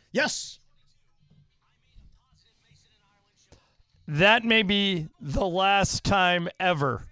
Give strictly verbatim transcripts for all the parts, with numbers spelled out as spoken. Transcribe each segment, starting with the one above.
Yes. That may be the last time ever.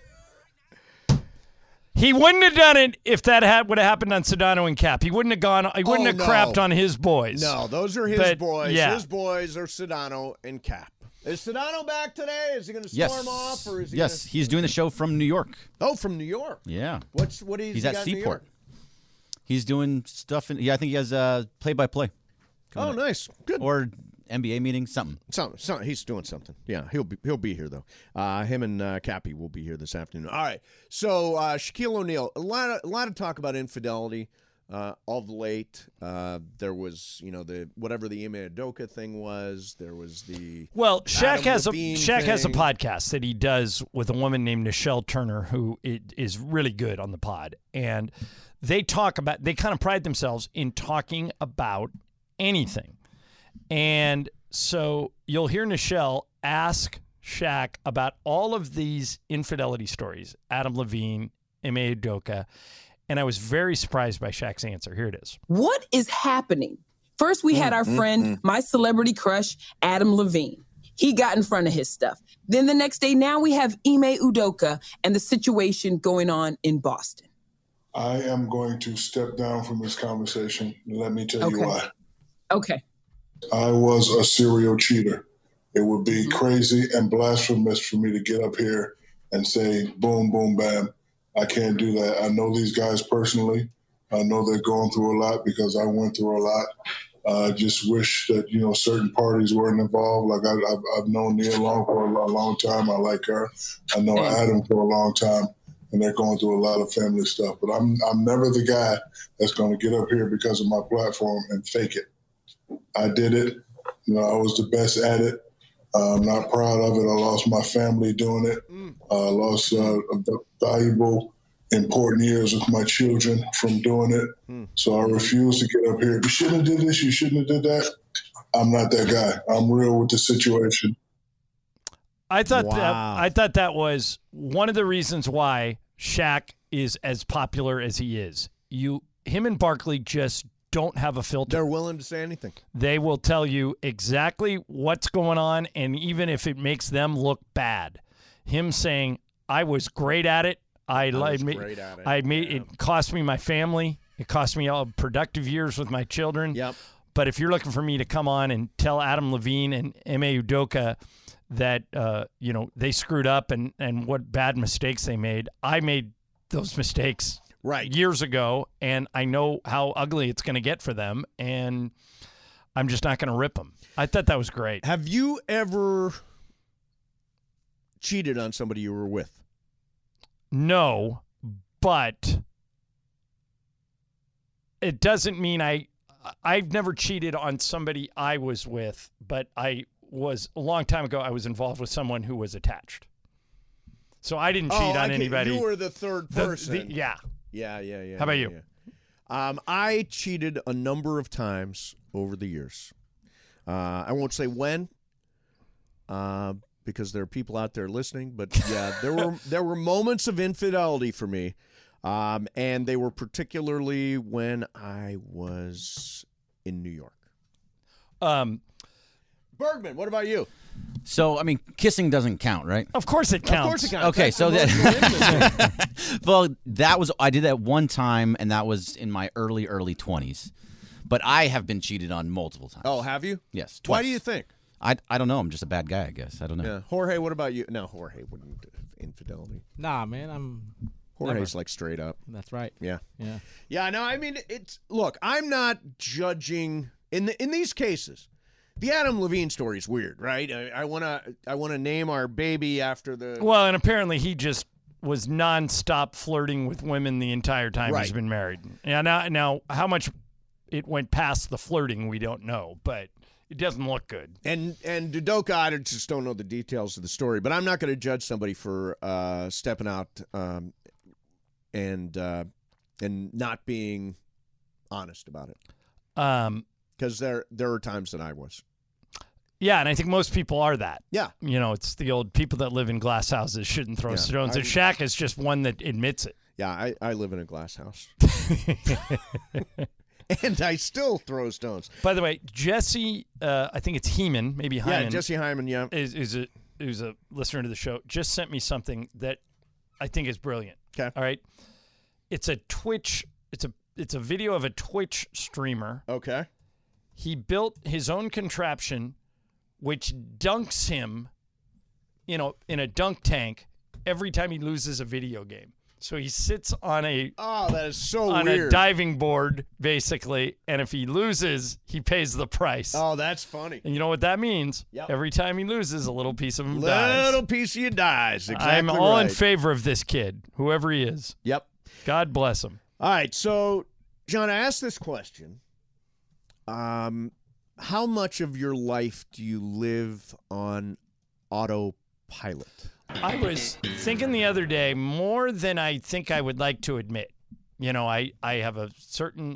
He wouldn't have done it if that had, would have happened on Sedano and Cap. He wouldn't have gone. He wouldn't Oh, have no. crapped on his boys. No, those are his But, boys. yeah. His boys are Sedano and Cap. Is Sedano back today? Is he going to storm Yes. off, or is he? Yes, gonna... he's doing the show from New York. Oh, from New York. Yeah. What's what is He's he at got in New Seaport. York? He's doing stuff. In, yeah, I think he has uh, play-by-play. Oh, up. nice. Good. Or N B A meeting, something. Some, some, he's doing something. Yeah, he'll be he'll be here though. Uh, him and uh, Cappy will be here this afternoon. All right. So uh, Shaquille O'Neal, a lot of a lot of talk about infidelity uh, of late. Uh, there was, you know, the whatever the Ime Udoka thing was. There was the Well, Shaq Adam has Levine a Shaq has a thing. podcast that he does with a woman named Nichelle Turner, who it is really good on the pod, and they talk about. They kind of pride themselves in talking about anything. And so you'll hear Nichelle ask Shaq about all of these infidelity stories, Adam Levine, Ime Udoka, and I was very surprised by Shaq's answer. Here it is. What is happening? First, we had our friend, my celebrity crush, Adam Levine. He got in front of his stuff. Then the next day, now we have Ime Udoka and the situation going on in Boston. I am going to step down from this conversation. Let me tell Okay. you why. Okay. I was a serial cheater. It would be crazy and blasphemous for me to get up here and say, boom, boom, bam. I can't do that. I know these guys personally. I know they're going through a lot because I went through a lot. I uh, just wish that, you know, certain parties weren't involved. Like I, I've, I've known Nia Long for a long time. I like her. I know Adam for a long time, and they're going through a lot of family stuff. But I'm, I'm never the guy that's going to get up here because of my platform and fake it. I did it. You know, I was the best at it. Uh, I'm not proud of it. I lost my family doing it. I uh, lost uh, valuable, important years with my children from doing it. So I refuse to get up here. You shouldn't have did this. You shouldn't have did that. I'm not that guy. I'm real with the situation. I thought Wow. that I thought that was one of the reasons why Shaq is as popular as he is. You, him and Barkley just don't have a filter. They're willing to say anything. They will tell you exactly what's going on, and even if it makes them look bad. Him saying, I was great at it. I, I was I, great at it. I made Yeah. it cost me my family. It cost me all productive years with my children. Yep. But if you're looking for me to come on and tell Adam Levine and Ime Udoka that uh, you know, they screwed up and, and what bad mistakes they made, I made those mistakes Right. years ago, and I know how ugly it's going to get for them, and I'm just not going to rip them. I thought that was great. Have you ever cheated on somebody you were with? No, but it doesn't mean I I've never cheated on somebody I was with, but I was a long time ago I was involved with someone who was attached. So I didn't cheat oh, on I get- anybody. You were the third The- person. the- yeah. Yeah, yeah, yeah. How about yeah, you? yeah. Um, I cheated a number of times over the years. Uh, I won't say when, uh, because there are people out there listening. But yeah, there were there were moments of infidelity for me, um, and they were particularly when I was in New York. Um, Bergman, what about you? So, I mean, kissing doesn't count, right? of course it counts. Of course it counts. Okay, That's so emotional that intimacy. well, that was I did that one time, and that was in my early early twenties. But I have been cheated on multiple times. Oh, have you? Yes. Why twice. do you think? I I don't know. I'm just a bad guy, I guess. I don't know. Yeah, Jorge, what about you? No, Jorge wouldn't do infidelity. Nah, man, I'm. Jorge's never. like straight up. That's right. Yeah. Yeah. Yeah, no, I mean, it's look. I'm not judging in the in these cases. The Adam Levine story is weird, right? I, I wanna I wanna name our baby after the. Well, and apparently he just was nonstop flirting with women the entire time Right. he's been married. Yeah, now, now how much it went past the flirting, we don't know, but it doesn't look good. And and Udoka, I just don't know the details of the story, but I'm not going to judge somebody for uh, stepping out um, and uh, and not being honest about it. Um, Because there there are times that I was. yeah, and I think most people are that. Yeah. You know, it's the old people that live in glass houses shouldn't throw Yeah, stones. And I- Shaq is just one that admits it. Yeah, I, I live in a glass house. and I still throw stones. By the way, Jesse, uh, I think it's Heeman, maybe Hyman. Yeah, Jesse Hyman, yeah. Is, is a, who's a listener to the show, just sent me something that I think is brilliant. Okay. All right. It's a Twitch, it's a it's a video of a Twitch streamer. Okay. He built his own contraption which dunks him, you know, in a dunk tank every time he loses a video game. So he sits on a oh, that is so on weird. a diving board, basically, and if he loses, he pays the price. Oh, that's funny. And you know what that means? Yep. Every time he loses, a little piece of him Little dies. piece of you dies. Exactly I'm all right. in favor of this kid, whoever he is. Yep. God bless him. All right, so John, I asked this question. Um, how much of your life do you live on autopilot? I was thinking the other day, more than I think I would like to admit. You know, I, I have a certain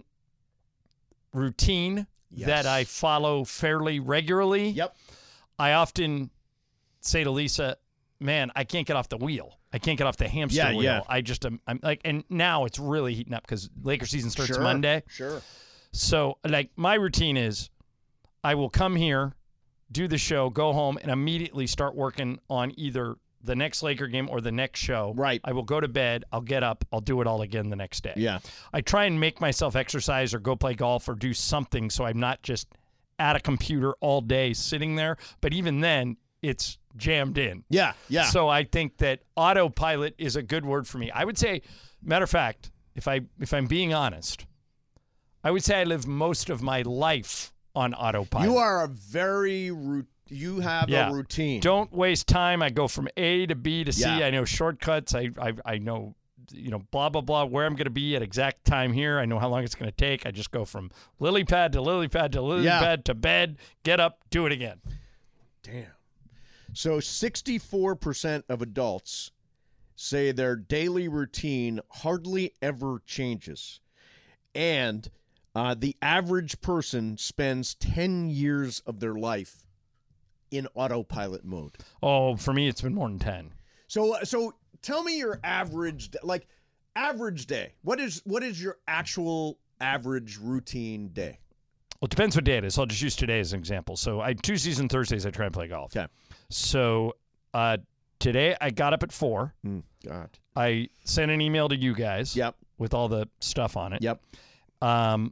routine Yes. that I follow fairly regularly. Yep. I often say to Lisa, man, I can't get off the wheel. I can't get off the hamster Yeah, wheel. yeah. I just am I'm like, and now it's really heating up because Laker season starts Sure, Monday. Sure. So, like, my routine is I will come here, do the show, go home, and immediately start working on either the next Laker game or the next show. Right. I will go to bed. I'll get up. I'll do it all again the next day. Yeah. I try and make myself exercise or go play golf or do something so I'm not just at a computer all day sitting there. But even then, it's jammed in. Yeah. Yeah. So I think that autopilot is a good word for me. I would say, matter of fact, if I if I'm being honest, I would say I live most of my life on autopilot. you are a very root. You have Yeah. a routine. Don't waste time. I go from A to B to C. Yeah. I know shortcuts. I, I I know, you know, blah, blah, blah, where I'm going to be at exact time here. I know how long it's going to take. I just go from lily pad to lily pad to lily Yeah. pad to bed, get up, do it again. Damn. So sixty-four percent of adults say their daily routine hardly ever changes. And uh, the average person spends ten years of their life in autopilot mode. Oh, for me, it's been more than ten. So so tell me your average d- like average day. What is what is your actual average routine day? Well, it depends what day it is. I'll just use today as an example. So I Tuesdays and Thursdays, I try and play golf. Okay. So uh, today I got up at four. Mm, God. I sent an email to you guys Yep. with all the stuff on it. Yep. Um,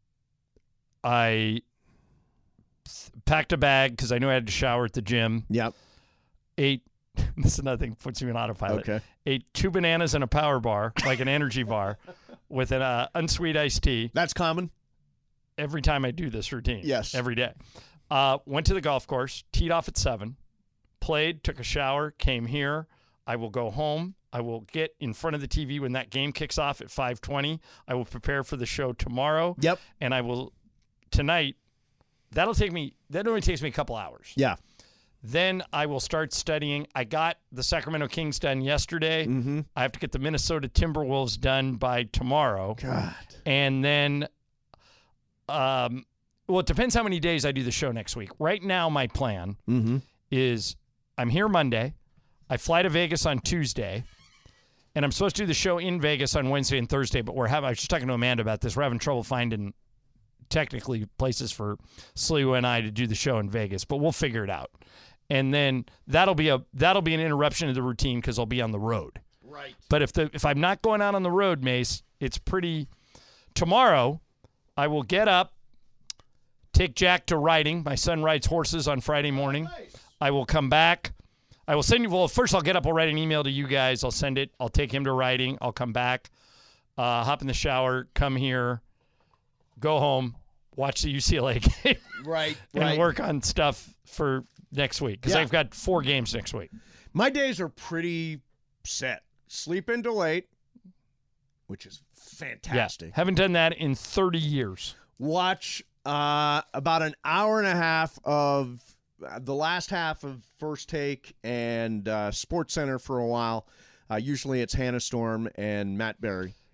I packed a bag because I knew I had to shower at the gym. Yep. Ate, this is another thing puts me in autopilot. Okay. Ate two bananas and a power bar, like an energy bar, with an uh, unsweet iced tea That's common. every time I do this routine. Yes. Every day. Uh, went to the golf course, teed off at seven, played, took a shower, came here. I will go home. I will get in front of the T V when that game kicks off at five twenty. I will prepare for the show tomorrow. Yep. And I will, tonight, that'll take me, that only takes me a couple hours. Yeah. Then I will start studying. I got the Sacramento Kings done yesterday. Mm-hmm. I have to get the Minnesota Timberwolves done by tomorrow. God. And then, um, well, it depends how many days I do the show next week. Right now, my plan Mm-hmm. is I'm here Monday. I fly to Vegas on Tuesday. And I'm supposed to do the show in Vegas on Wednesday and Thursday, but we're having, I was just talking to Amanda about this. We're having trouble finding technically places for Sliwa and I to do the show in Vegas, but we'll figure it out. And then that'll be a that'll be an interruption of the routine because I'll be on the road. Right. But if the if I'm not going out on the road, Mace, it's pretty. Tomorrow, I will get up, take Jack to riding. My son rides horses on Friday morning. Nice. I will come back. I will send you. Well, first I'll get up. I'll write an email to you guys. I'll send it. I'll take him to riding. I'll come back, uh, hop in the shower, come here, go home, watch the U C L A game, Right. and Right. work on stuff for next week because Yeah. I've got four games next week. My days are pretty set. Sleep into late, which is fantastic. Yeah, haven't done that in thirty years. Watch uh, about an hour and a half of uh, the last half of First Take and uh, Sports Center for a while. Uh, usually it's Hannah Storm and Matt Berry.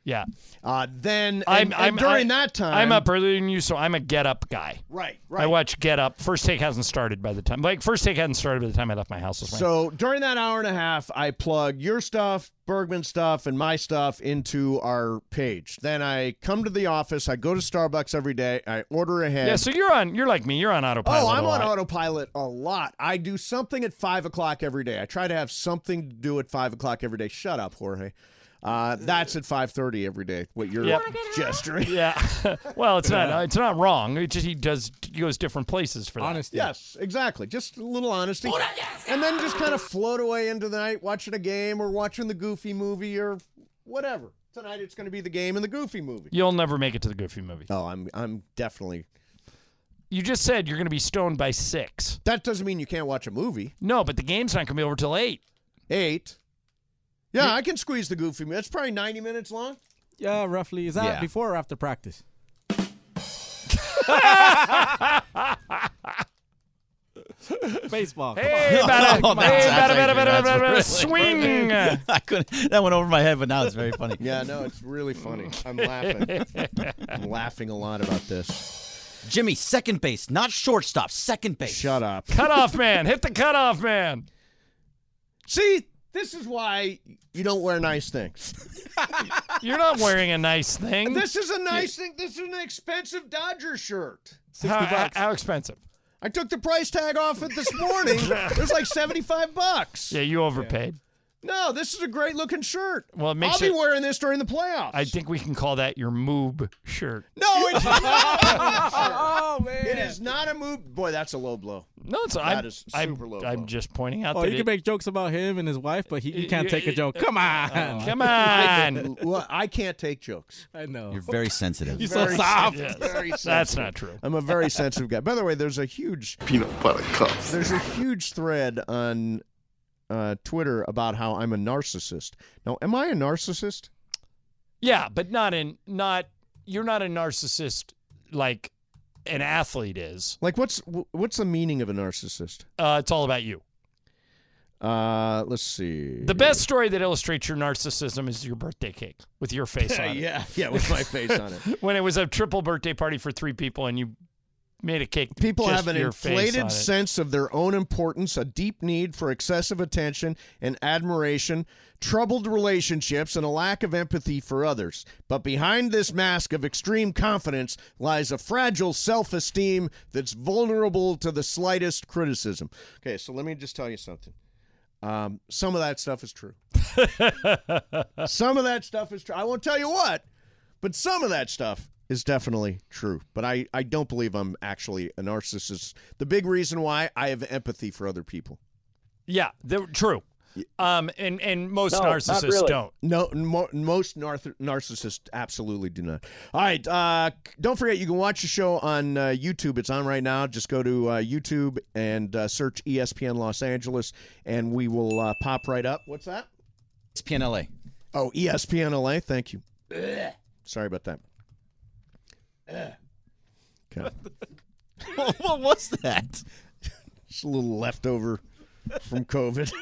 Yeah. Uh, then I'm, and, I'm and during I, that time, I'm up earlier than you, so I'm a Get Up guy. Right, right. I watch Get Up. First Take hasn't started by the time. Like First Take hadn't started by the time I left my house this morning. So during that hour and a half, I plug your stuff, Bergman stuff, and my stuff into our page. Then I come to the office. I go to Starbucks every day. I order ahead. Yeah, so you're on. You're like me. You're on autopilot. Oh, I'm a on lot. autopilot a lot. I do something at five o'clock every day. I try to have something to do at five o'clock every day. Shut up, Jorge. Uh, that's at five thirty every day. What you're Yep. gesturing? Yeah. Well, it's not. It's not wrong. It just he does. He goes different places for that. Honesty. Yes, exactly. Just a little honesty, and then just kind of float away into the night, watching a game or watching the Goofy movie or whatever. Tonight it's going to be the game and the Goofy movie. You'll never make it to the Goofy movie. Oh, I'm I'm definitely. You just said you're going to be stoned by six. That doesn't mean you can't watch a movie. No, but the game's not going to be over till eight. Eight. Yeah, I can squeeze the Goofy movie. It's probably ninety minutes long. Yeah, roughly. Is that Yeah. before or after practice? Baseball. Come Hey, on. bada, Oh, hey, that's bada, actually- bada, bada, that's bada, bada, really swing. I couldn't. That went over my head, but now it's very funny. Yeah, no, it's really funny. I'm laughing. I'm laughing a lot about this. Jimmy, second base, not shortstop. Second base. Shut up. Cutoff man. Hit the cutoff man. See, this is why you don't wear nice things. You're not wearing a nice thing. This is a nice thing. This is an expensive Dodger shirt. how, sixty bucks. how expensive? I took the price tag off it this morning. It was like seventy-five bucks. Yeah, you overpaid. No, this is a great looking shirt. Well, it makes I'll be it- wearing this during the playoffs. I think we can call that your moob shirt. No, it's not. Oh man. It is not a move. Boy, that's a low blow. No, it's I'm, is I'm, super low I'm blow. just pointing out Oh, that you it, can make jokes about him and his wife, but he, you can't take a joke. Come on. Come on. Well, I can't take jokes. I know. You're very sensitive. You're so Very soft. Yes. Very That's sensitive. not true. I'm a very sensitive guy. By the way, there's a huge Peanut butter cups. there's a huge thread on uh, Twitter about how I'm a narcissist. Now, am I a narcissist? Yeah, but not in not. You're not a narcissist like an athlete is. Like, what's what's the meaning of a narcissist? Uh, it's all about you. Uh, let's see. The best story that illustrates your narcissism is your birthday cake with your face on it. yeah, yeah, with my face on it. When it was a triple birthday party for three people and you made a cake. People just have an your face on inflated it. sense of their own importance, a deep need for excessive attention and admiration, troubled relationships, and a lack of empathy for others. But behind this mask of extreme confidence lies a fragile self-esteem that's vulnerable to the slightest criticism. Okay, so let me just tell you something. Um, some of that stuff is true. Some of that stuff is true. I won't tell you what, but some of that stuff is definitely true. But I, I don't believe I'm actually a narcissist. The big reason why, I have empathy for other people. Yeah, they're true. Um, and, and most No, not narcissists really. don't. No, mo- most narth- narcissists absolutely do not. All right, uh, don't forget you can watch the show on uh, YouTube. It's on right now. Just go to uh, YouTube and uh, search E S P N Los Angeles, and we will uh, pop right up. What's that? It's P N L A. Oh, E S P N L A. Thank you. Sorry about that. Okay. What was that? Just a little leftover from COVID.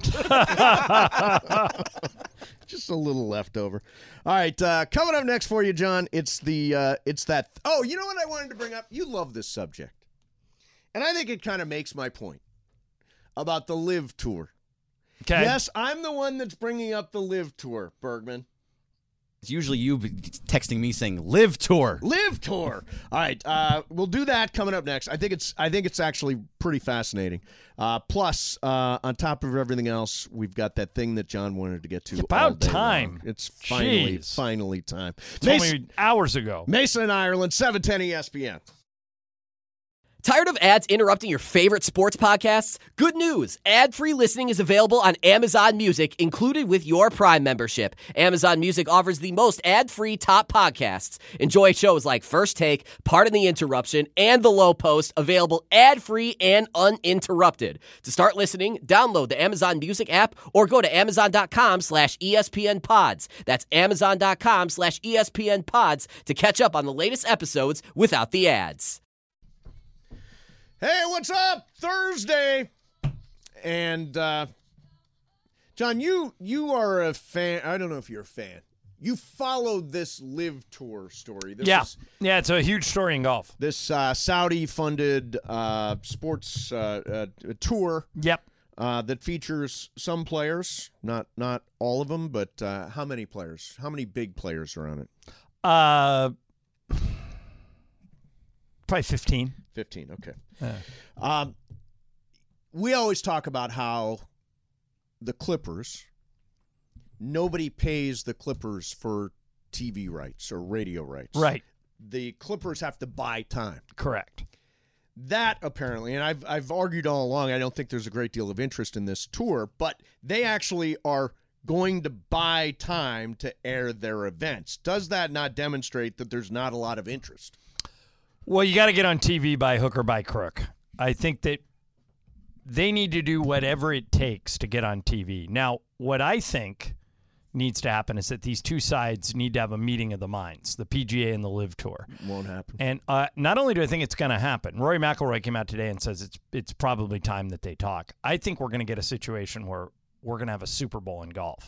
Just a little leftover. All right, uh, coming up next for you, John. It's the uh, it's that. Oh, you know what I wanted to bring up? You love this subject, and I think it kind of makes my point about the Live Tour. Okay. Yes, I'm the one that's bringing up the Live Tour, Bergman. It's usually you texting me saying "Live Tour." Live Tour. All right, uh, we'll do that coming up next. I think it's I think it's actually pretty fascinating. Uh, plus, uh, on top of everything else, we've got that thing that John wanted to get to. It's about all day time. long. It's finally Jeez. finally time. Told Mason, me hours ago. Mason in Ireland, seven ten E S P N. Tired of ads interrupting your favorite sports podcasts? Good news! Ad-free listening is available on Amazon Music, included with your Prime membership. Amazon Music offers the most ad-free top podcasts. Enjoy shows like First Take, Pardon the Interruption, and The Low Post, available ad-free and uninterrupted. To start listening, download the Amazon Music app or go to amazon.com slash ESPN pods. That's amazon.com slash ESPN pods to catch up on the latest episodes without the ads. Hey, what's up? Thursday. And uh, John, you you are a fan. I don't know if you're a fan. you followed this Live Tour story. This Yeah. is, Yeah, it's a huge story in golf. this uh, Saudi-funded uh, sports uh, uh, tour Yep. uh, that features some players, not not all of them, but uh, how many players? How many big players are on it? Uh, probably fifteen. fifteen, okay. Yeah. Um, we always talk about how the Clippers, nobody pays the Clippers for T V rights or radio rights. Right. The Clippers have to buy time. Correct. That apparently, and I've I've argued all along, I don't think there's a great deal of interest in this tour, but they actually are going to buy time to air their events. Does that not demonstrate that there's not a lot of interest? Well, you got to get on T V by hook or by crook. I think that they need to do whatever it takes to get on T V. Now, what I think needs to happen is that these two sides need to have a meeting of the minds, the P G A and the Live Tour. Won't happen. And uh, not only do I think it's going to happen, Rory McIlroy came out today and says it's it's probably time that they talk. I think we're going to get a situation where we're going to have a Super Bowl in golf,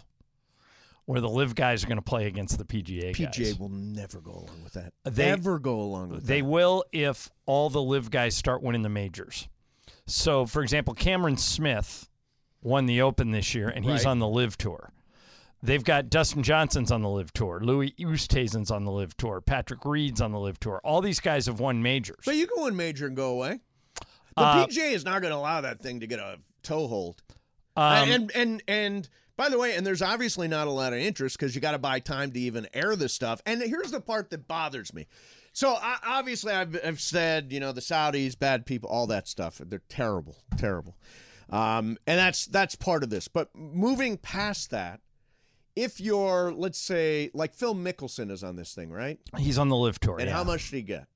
where the Live guys are going to play against the P G A guys. P G A will never go along with that. They- Never go along with They that. will if all the Live guys start winning the majors. So, for example, Cameron Smith won the Open this year, and he's Right. on the Live Tour. They've got Dustin Johnson's on the Live Tour. Louis Oosthuizen's on the Live Tour. Patrick Reed's on the Live Tour. All these guys have won majors. But you can win major and go away. The Uh, P G A is not going to allow that thing to get a toehold. Um, and and and by the way, and there's obviously not a lot of interest because you got to buy time to even air this stuff. And here's the part that bothers me. So I, obviously, I've, I've said, you know, the Saudis, bad people, all that stuff. They're terrible, terrible. Um, and that's that's part of this. But moving past that, if you're, let's say, like Phil Mickelson is on this thing, right? he's on the Live Tour. And yeah. how much did he get?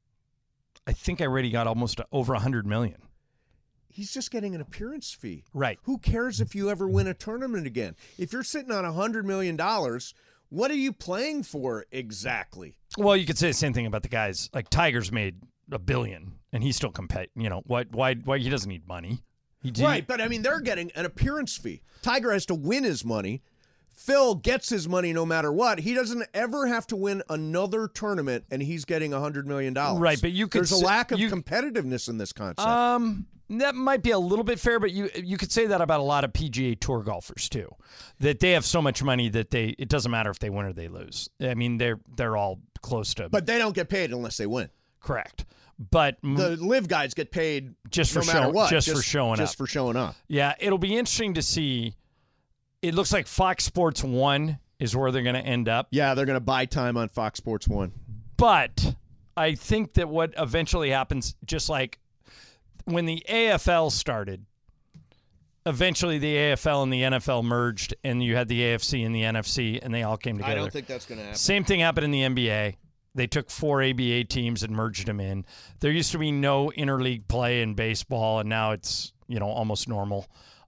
I think I already got almost over one hundred million dollars. He's just getting an appearance fee. Right. Who cares if you ever win a tournament again? If you're sitting on one hundred million dollars, what are you playing for exactly? Well, you could say the same thing about the guys. Like Tiger's made a billion, and he's still compete. You know, why? Why? Why? He doesn't need money. He did- Right, but I mean, they're getting an appearance fee. Tiger has to win his money. Phil gets his money no matter what. He doesn't ever have to win another tournament, and he's getting one hundred million dollars. Right, but you could There's a say- lack of you- competitiveness in this concept. Um, that might be a little bit fair, but you you could say that about a lot of P G A Tour golfers too, that they have so much money that they it doesn't matter if they win or they lose. I mean, they're they're all close to but they don't get paid unless they win. correct. But m- The live guys get paid Just no for matter show- what. just for showing Just up. for showing up. yeah, it'll be interesting to see. It looks like Fox Sports One is where they're going to end up. Yeah, they're going to buy time on Fox Sports One. But I think that what eventually happens, just like when the A F L started, eventually the A F L and the N F L merged, and you had the A F C and the N F C, and they all came together. I don't think that's going to happen. Same thing happened in the N B A. They took four A B A teams and merged them in. There used to be no interleague play in baseball, and now it's, you know, almost normal.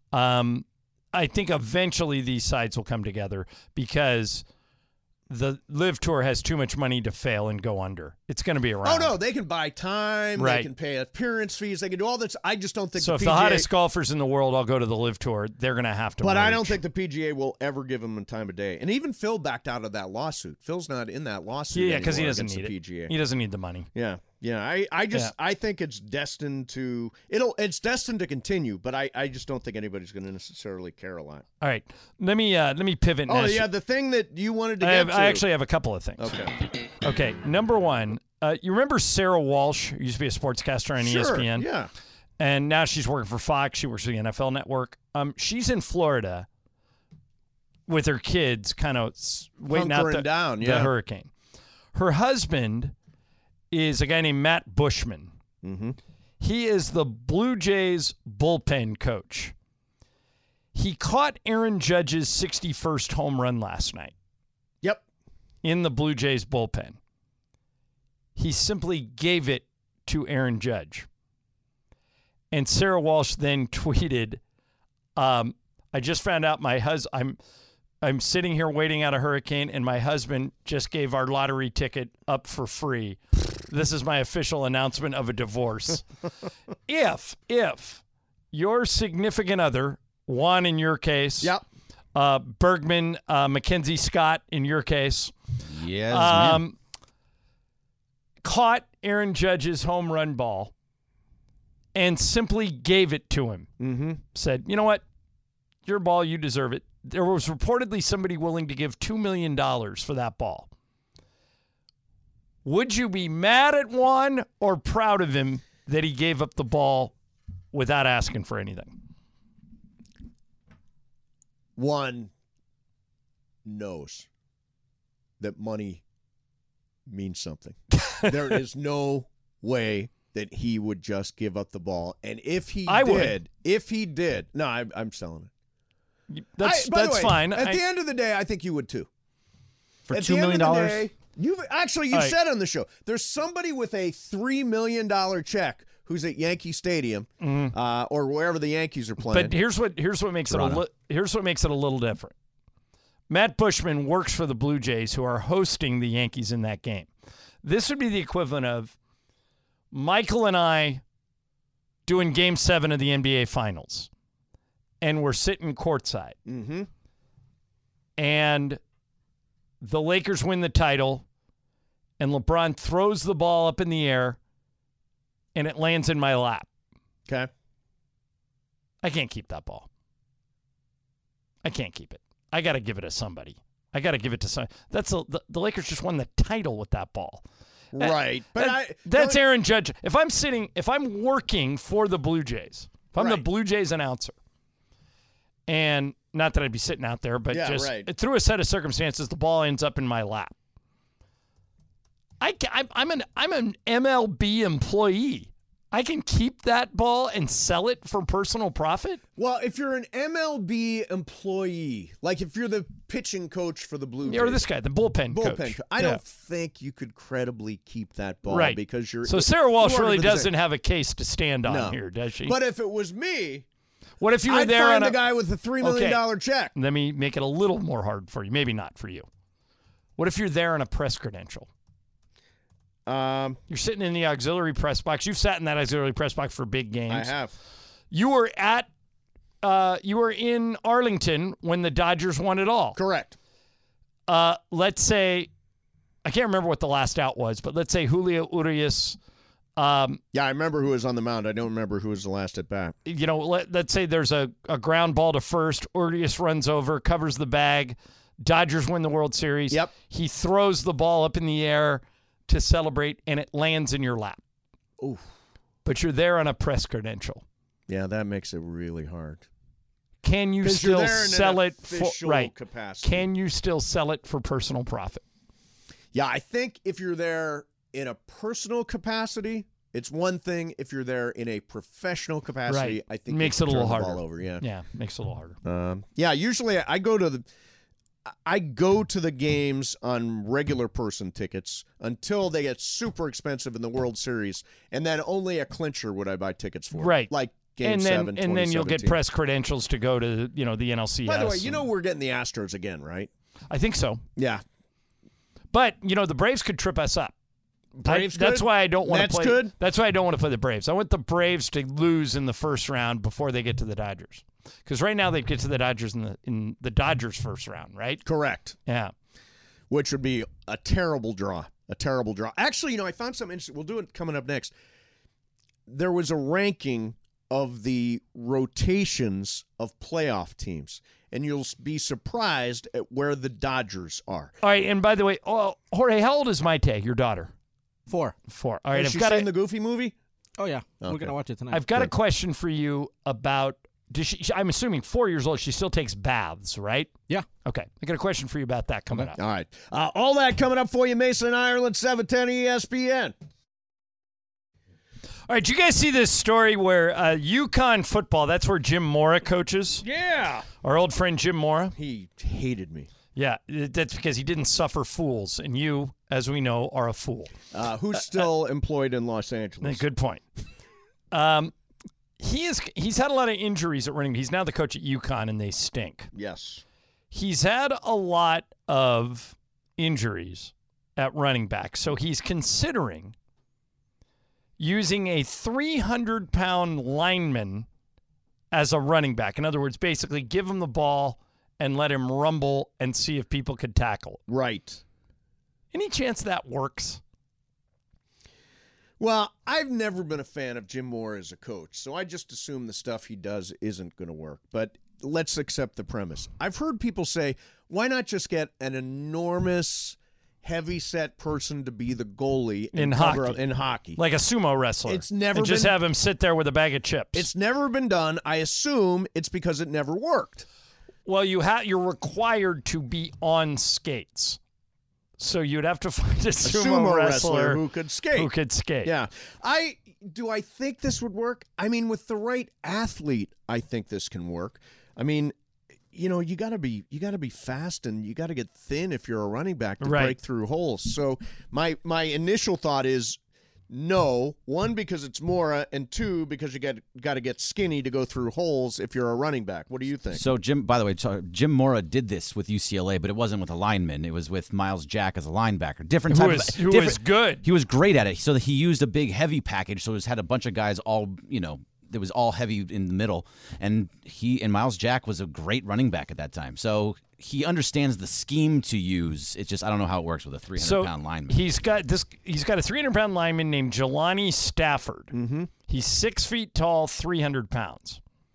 Um, I think eventually these sides will come together because the Live Tour has too much money to fail and go under. It's going to be around. Oh, no, they can buy time. Right. They can pay appearance fees. They can do all this. I just don't think So the if P the G A hottest golfers in the world all go to the Live Tour, they're going to have to But I merge. don't think the P G A will ever give them a time of day. And even Phil backed out of that lawsuit. Phil's not in that lawsuit Yeah, because he anymore doesn't against need the it. P G A. He doesn't need the money. Yeah, yeah. I, I just Yeah. I think it's destined to it'll it's destined to continue, but I, I just don't think anybody's going to necessarily care a lot. All right, let me uh, let me pivot. and Oh ask yeah, you- the thing that you wanted to I, get have, to. I actually have a couple of things. Okay. Okay, number one, uh, you remember Sarah Walsh, who used to be a sportscaster on E S P N? Sure. Yeah. And now she's working for Fox. She works for the N F L Network. Um, she's in Florida with her kids, kind of waiting out Hunkering the, down, the yeah. hurricane. Her husband is a guy named Matt Bushman. Mm-hmm. He is the Blue Jays bullpen coach. He caught Aaron Judge's sixty-first home run last night Yep. in the Blue Jays bullpen. He simply gave it to Aaron Judge. And Sarah Walsh then tweeted, um, I just found out my hus- I'm I'm sitting here waiting out a hurricane, and my husband just gave our lottery ticket up for free. This is my official announcement of a divorce. if, if your significant other, Juan in your case, Yep. uh, Bergman, uh, Mackenzie Scott in your case, Yes, man. Um, caught Aaron Judge's home run ball and simply gave it to him. Mm-hmm. Said, you know what? Your ball, you deserve it. There was reportedly somebody willing to give two million dollars for that ball. Would you be mad at Juan or proud of him that he gave up the ball without asking for anything? Juan knows that money means something. There is no way that he would just give up the ball. And if he I did, would. if he did, no, I, I'm selling it. That's I, by that's the way, fine. At I, the end of the day, I think you would too. For At two the end million of the dollars. day, you've actually you've All right. said on the show there's somebody with a three million dollar check who's at Yankee Stadium uh, or wherever the Yankees are playing. But here's what here's what makes Toronto. it a li- here's what makes it a little different. Matt Bushman works for the Blue Jays, who are hosting the Yankees in that game. This would be the equivalent of Michael and I doing Game Seven of the N B A Finals, and we're sitting courtside, mm-hmm. and the Lakers win the title, and LeBron throws the ball up in the air, and it lands in my lap. Okay. I can't keep that ball. I can't keep it. I got to give it to somebody. I got to give it to some. That's a, the, the Lakers just won the title with that ball. Right. But That- I, that's no, Aaron Judge. If I'm sitting, if I'm working for the Blue Jays, if I'm the Right. Blue Jays announcer, and not that I'd be sitting out there, but Yeah, just right. through a set of circumstances, the ball ends up in my lap. I, ca- I'm, I'm an I'm an M L B employee. I can keep that ball and sell it for personal profit. Well, if you're an M L B employee, like if you're the pitching coach for the Blue Jays, Or this guy, the bullpen, bullpen, coach. co- I Yeah. don't think you could credibly keep that ball Right. because you're. So Sarah Walsh you are really the same- doesn't have a case to stand on No. here, does she? But if it was me, what if you were I'd there find on the a guy with the three million dollar Okay. check. Let me make it a little more hard for you. Maybe not for you. What if you're there on a press credential? Um, You're sitting in the auxiliary press box. You've sat in that auxiliary press box for big games. I have. You were at, uh, you were in Arlington when the Dodgers won it all. Correct. Uh, let's say, I can't remember what the last out was, but let's say Julio Urias. Um, Yeah, I remember who was on the mound. I don't remember who was the last at bat. you know, let, let's say there's a, a ground ball to first. Urias runs over, covers the bag. Dodgers win the World Series. Yep. He throws the ball up in the air to celebrate, and it lands in your lap. Oof. But you're there on a press credential. Yeah, that makes it really hard. Can you 'Cause you're still there in an sell it for official right? capacity. Can you still sell it for personal profit? Yeah, I think if you're there in a personal capacity, it's one thing. If you're there in a professional capacity, Right. I think Makes you it can a little turn the harder. ball over. Yeah. Yeah, makes it a little harder. Um, yeah, usually I go to the I go to the games on regular person tickets until they get super expensive in the World Series, and then only a clincher would I buy tickets for. Right. Like Game and then Seven, and then you'll get twenty seventeen. press credentials to go to you know the N L C S. By the way, you and- know we're getting the Astros again, right? I think so. Yeah. But you know the Braves could trip us up. Braves I, that's could? why I don't want to Mets play. could? That's why I don't want to play the Braves. I want the Braves to lose in the first round before they get to the Dodgers. Because right now they get to the Dodgers in the in the Dodgers first round, right? Correct. Yeah. Which would be a terrible draw. A terrible draw. Actually, you know, I found something interesting. We'll do it coming up next. There was a ranking of the rotations of playoff teams, and you'll be surprised at where the Dodgers are. All right. And by the way, oh, Jorge, how old is Maite, your daughter? Four. Four. All right. Has I've she got seen a, the Goofy movie? Oh, yeah. Okay. We're going to watch it tonight. I've got a Good. question for you about. Does she? I'm assuming four years old. She still takes baths, right? Yeah. Okay. I got a question for you about that coming up. All right. Uh, all that coming up for you, Mason, Ireland, seven ten E S P N. All right. Did you guys see this story where uh, UConn football? That's where Jim Mora coaches. Yeah. Our old friend Jim Mora. He hated me. Yeah, that's because he didn't suffer fools, and you, as we know, are a fool. Uh, who's still employed in Los Angeles? Good point. Um, he is. He's had a lot of injuries at running. He's now the coach at UConn, and they stink. Yes. He's had a lot of injuries at running back, so he's considering using a three hundred pound lineman as a running back. In other words, basically give him the ball and let him rumble and see if people could tackle. Right. Any chance that works? Well, I've never been a fan of Jim Mora as a coach, so I just assume the stuff he does isn't going to work. But let's accept the premise. I've heard people say, why not just get an enormous, heavy-set person to be the goalie In cover hockey. up- in hockey? Like a sumo wrestler. It's never and just been- have him sit there with a bag of chips. It's never been done. I assume it's because it never worked. Well, you ha- you're required to be on skates. So you'd have to find a A sumo, sumo wrestler, wrestler who could skate. Who could skate. Yeah. I do I think this would work? I mean, with the right athlete, I think this can work. I mean, you know, you gotta be you gotta be fast and you gotta get thin if you're a running back to Right. break through holes. So my my initial thought is no. One, because it's Mora, and two, because you got got to get skinny to go through holes if you're a running back. What do you think? So Jim, by the way, so Jim Mora did this with U C L A, but it wasn't with a lineman. It was with Miles Jack as a linebacker. Different Who type was- of who different- was good. He was great at it. So that he used a big heavy package. So it had a bunch of guys all you know. It was all heavy in the middle, and he and Miles Jack was a great running back at that time. So he understands the scheme to use. It's just I don't know how it works with a three hundred So pound lineman. he's got this. He's got a three hundred pound lineman named Jelani Stafford. Mm-hmm. He's six feet tall, three hundred pounds.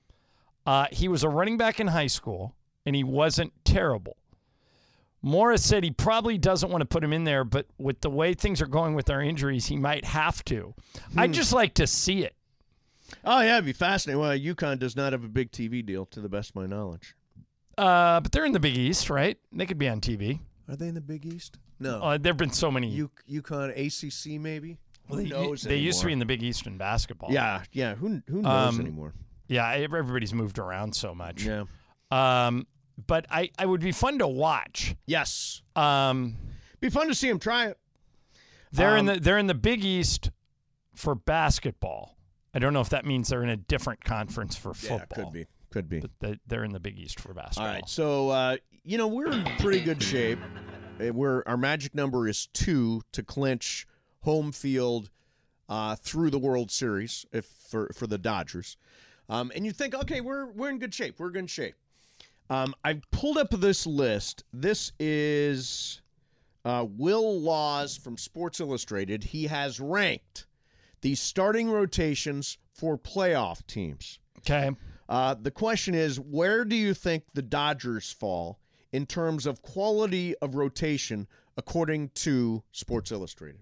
Uh, he was a running back in high school, and he wasn't terrible. Morris said he probably doesn't want to put him in there, but with the way things are going with our injuries, he might have to. Hmm. I'd just like to see it. Oh yeah, it'd be fascinating. Well, UConn does not have a big T V deal, to the best of my knowledge. Uh, but they're in the Big East, right? They could be on T V. Are they in the Big East? No. Uh, there have been so many. U- UConn A C C maybe. Who they, knows? they used to be anymore? in the Big East in basketball. Yeah, yeah. Who who knows Um, anymore? Yeah, everybody's moved around so much. Yeah. Um, but I, I would be fun to watch. Yes. Um, Be fun to see him try it. they're in Um, the they're in the Big East for basketball. I don't know if that means they're in a different conference for Yeah, football. could be. Could be. But they- they're in the Big East for All basketball. right. So uh, you know we're in pretty good shape. Uh, We're our magic number is two to clinch home field uh, through the World Series if for for the Dodgers. Um, and you think, okay, we're we're in good shape. We're in good shape. Um, I pulled up this list. This is uh, Will Laws from Sports Illustrated. He has ranked the starting rotations for playoff teams. Okay. Uh, the question is, where do you think the Dodgers fall in terms of quality of rotation according to Sports Illustrated?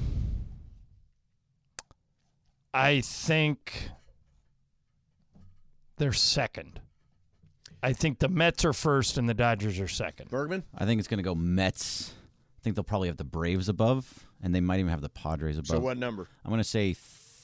I think they're second. I think the Mets are first and the Dodgers are second. Bergman? I think it's going to go Mets. I think they'll probably have the Braves above, and they might even have the Padres above. So what number? I'm going to say th-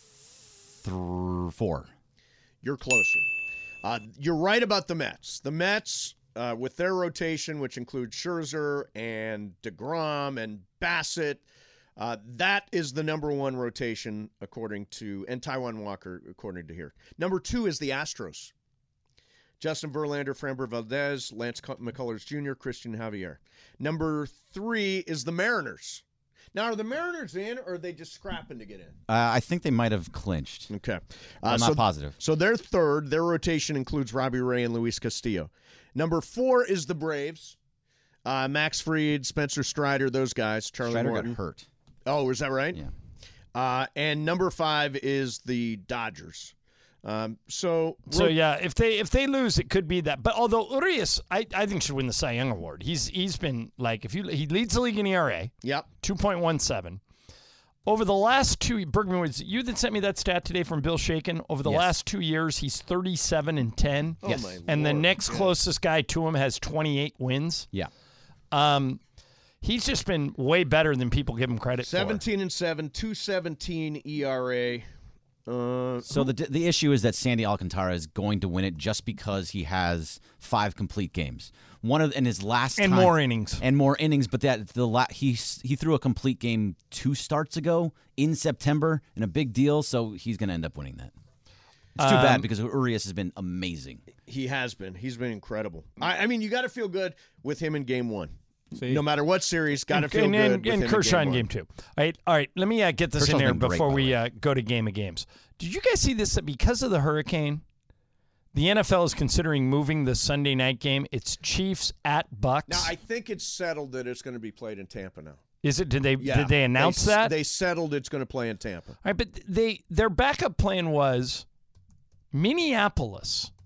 th- four. You're closer. Uh, you're right about the Mets. The Mets, uh, with their rotation, which includes Scherzer and DeGrom and Bassett, uh, that is the number one rotation according to, and Taijuan Walker, according to here. Number two is the Astros. Justin Verlander, Framber Valdez, Lance McCullers Junior, Christian Javier. Number three is the Mariners. Now, are the Mariners in, or are they just scrapping to get in? Uh, I think they might have clinched. Okay. Uh, I'm not so, positive. So they're third. Their rotation includes Robbie Ray and Luis Castillo. Number four is the Braves. Uh, Max Fried, Spencer Strider, those guys. Charlie Strider Morton. got hurt. Oh, is that right? Yeah. Uh, and number five is the Dodgers. Um, so, So yeah, if they if they lose, it could be that. But although Urias, I, I think should win the Cy Young award. He's he's been like if you he leads the league in E R A, yep. two point one seven. Over the last two, Bergman was you that sent me that stat today from Bill Shaken. Over the Yes. last two years, he's thirty-seven and ten. Oh, Yes. my And the Lord. next Yeah. closest guy to him has twenty-eight wins. Yeah. Um, he's just been way better than people give him credit seventeen and seven, two seventeen E R A. Uh, So the the issue is that Sandy Alcantara is going to win it just because he has five complete games. One of in his last for. And time, more innings. and more innings, but that the la- he he threw a complete game two starts ago in September in a big deal, so he's going to end up winning that. It's too Um, bad because Urias has been amazing. he has been. He's been incredible. I, I mean, you got to feel good with him in game one. See? No matter what series, got to and, feel and, good and, with and him Kershaw in in game game two. All right, all right. Let me uh, get this Kershaw's in there been great, before by the we way. uh, go to game of games. Did you guys see this? That because of the hurricane, the N F L is considering moving the Sunday night game. It's Chiefs at Bucks. Now, I think it's settled that it's going to be played in Tampa now. Is it? Did they Yeah, did they announce they, that? They settled it's going to play in Tampa. All right, but they their backup plan was Minneapolis.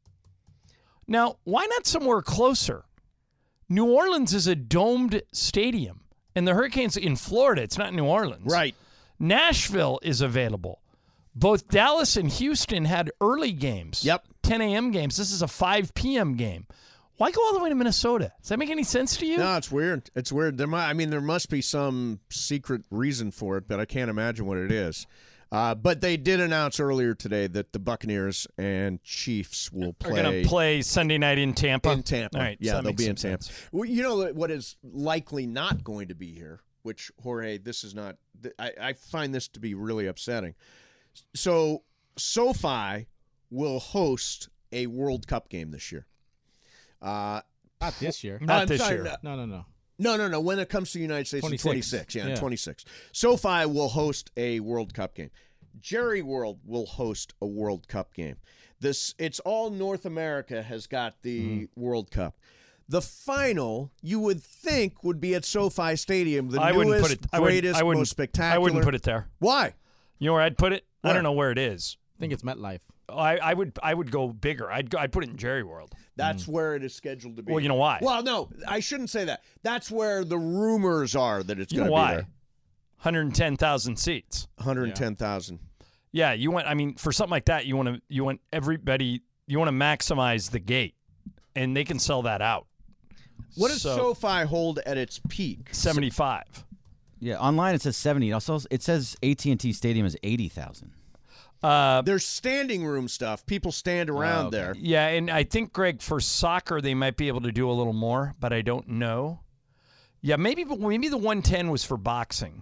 Now, why not somewhere closer? New Orleans is a domed stadium, and the Hurricanes in Florida. It's not New Orleans, Right. Nashville is available. Both Dallas and Houston had early games. Yep. ten a.m. games. This is a five p.m. game. Why go all the way to Minnesota? Does that make any sense to you? No, it's weird. It's weird. There might, I mean, there must be some secret reason for it, but I can't imagine what it is. Uh, but they did announce earlier today that the Buccaneers and Chiefs will play. They're going to play Sunday night in Tampa? In Tampa. All right, yeah, so that they'll makes be in some Tampa. sense. Well, you know what is likely not going to be here, which, Jorge, this is not – I, I find this to be really upsetting. So SoFi will host a World Cup game this year. Uh, Not this year. Not I'm this sorry, year. No, no, no. No, no, no. When it comes to the United States, twenty-six. in twenty-six. Yeah, Yeah. twenty-six. SoFi will host a World Cup game. Jerry World will host a World Cup game. This it's all North America has got the Mm-hmm. World Cup. The final, you would think, would be at SoFi Stadium, the I wouldn't newest, put it. I wouldn't, greatest, I wouldn't, most spectacular. I wouldn't put it there. Why? You know where I'd put it? I Where? don't know where it is. I think it's MetLife. I, I would I would go bigger. I'd go, I'd put it in Jerry World. That's where it is scheduled to be. Well, you know why? Well, no, I shouldn't say that. That's where the rumors are that it's You going know to be why? there. one hundred ten thousand seats. one hundred ten thousand. Yeah, you want. I mean, for something like that, you want to. You want everybody. You want to maximize the gate, and they can sell that out. What does So- SoFi hold at its peak? seventy-five. Yeah, online it says seventy. Also, it says A T and T Stadium is eighty thousand. Uh, There's standing room stuff. People stand around Oh, okay. there. yeah, and I think Greg for soccer they might be able to do a little more, but I don't know. Yeah, maybe maybe the one ten was for boxing.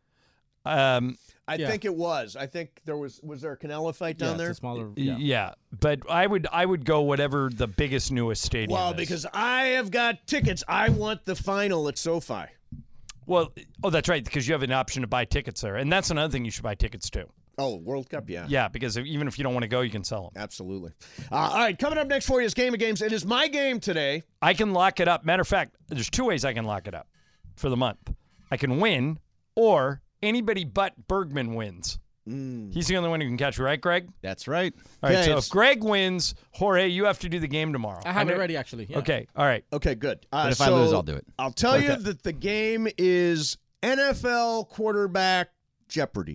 Um, I Yeah. think it was. I think there was. Was there a Canelo fight Yeah, down it's there? a smaller. yeah. Yeah. but I would I would go whatever the biggest newest stadium Well, is. because I have got tickets. I want the final at SoFi. well, oh, that's right, because you have an option to buy tickets there, and that's another thing you should buy tickets to. Oh, World Cup, yeah. Yeah, because even if you don't want to go, you can sell them. Absolutely. Uh, all right, coming up next for you is Game of Games. It is my game today. I can lock it up. Matter of fact, there's two ways I can lock it up for the month. I can win, or anybody but Bergman wins. He's the only one who can catch it, right, Greg? That's right. All right, Okay, so it's- if Greg wins, Jorge, you have to do the game tomorrow. I have I'm it ready, actually. Yeah. Okay, all right. Okay, good. Uh, But if I so lose, I'll do it. I'll tell you Okay. that the game is N F L quarterback Jeopardy.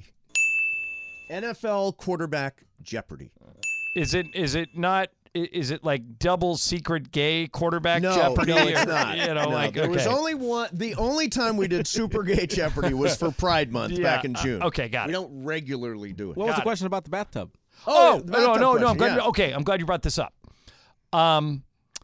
N F L quarterback Jeopardy. Is it is it not? i- Is it like double secret gay quarterback No, Jeopardy? no, it's or, not. You know, No, like there okay. was only one. The only time we did Super Gay Jeopardy was for Pride Month Yeah, back in uh, June. okay, got we it. don't regularly do it. What was Got the it. question about the bathtub? Oh, the no, bathtub no, no. I'm question, glad. yeah. Okay, I'm glad you brought this up. Um,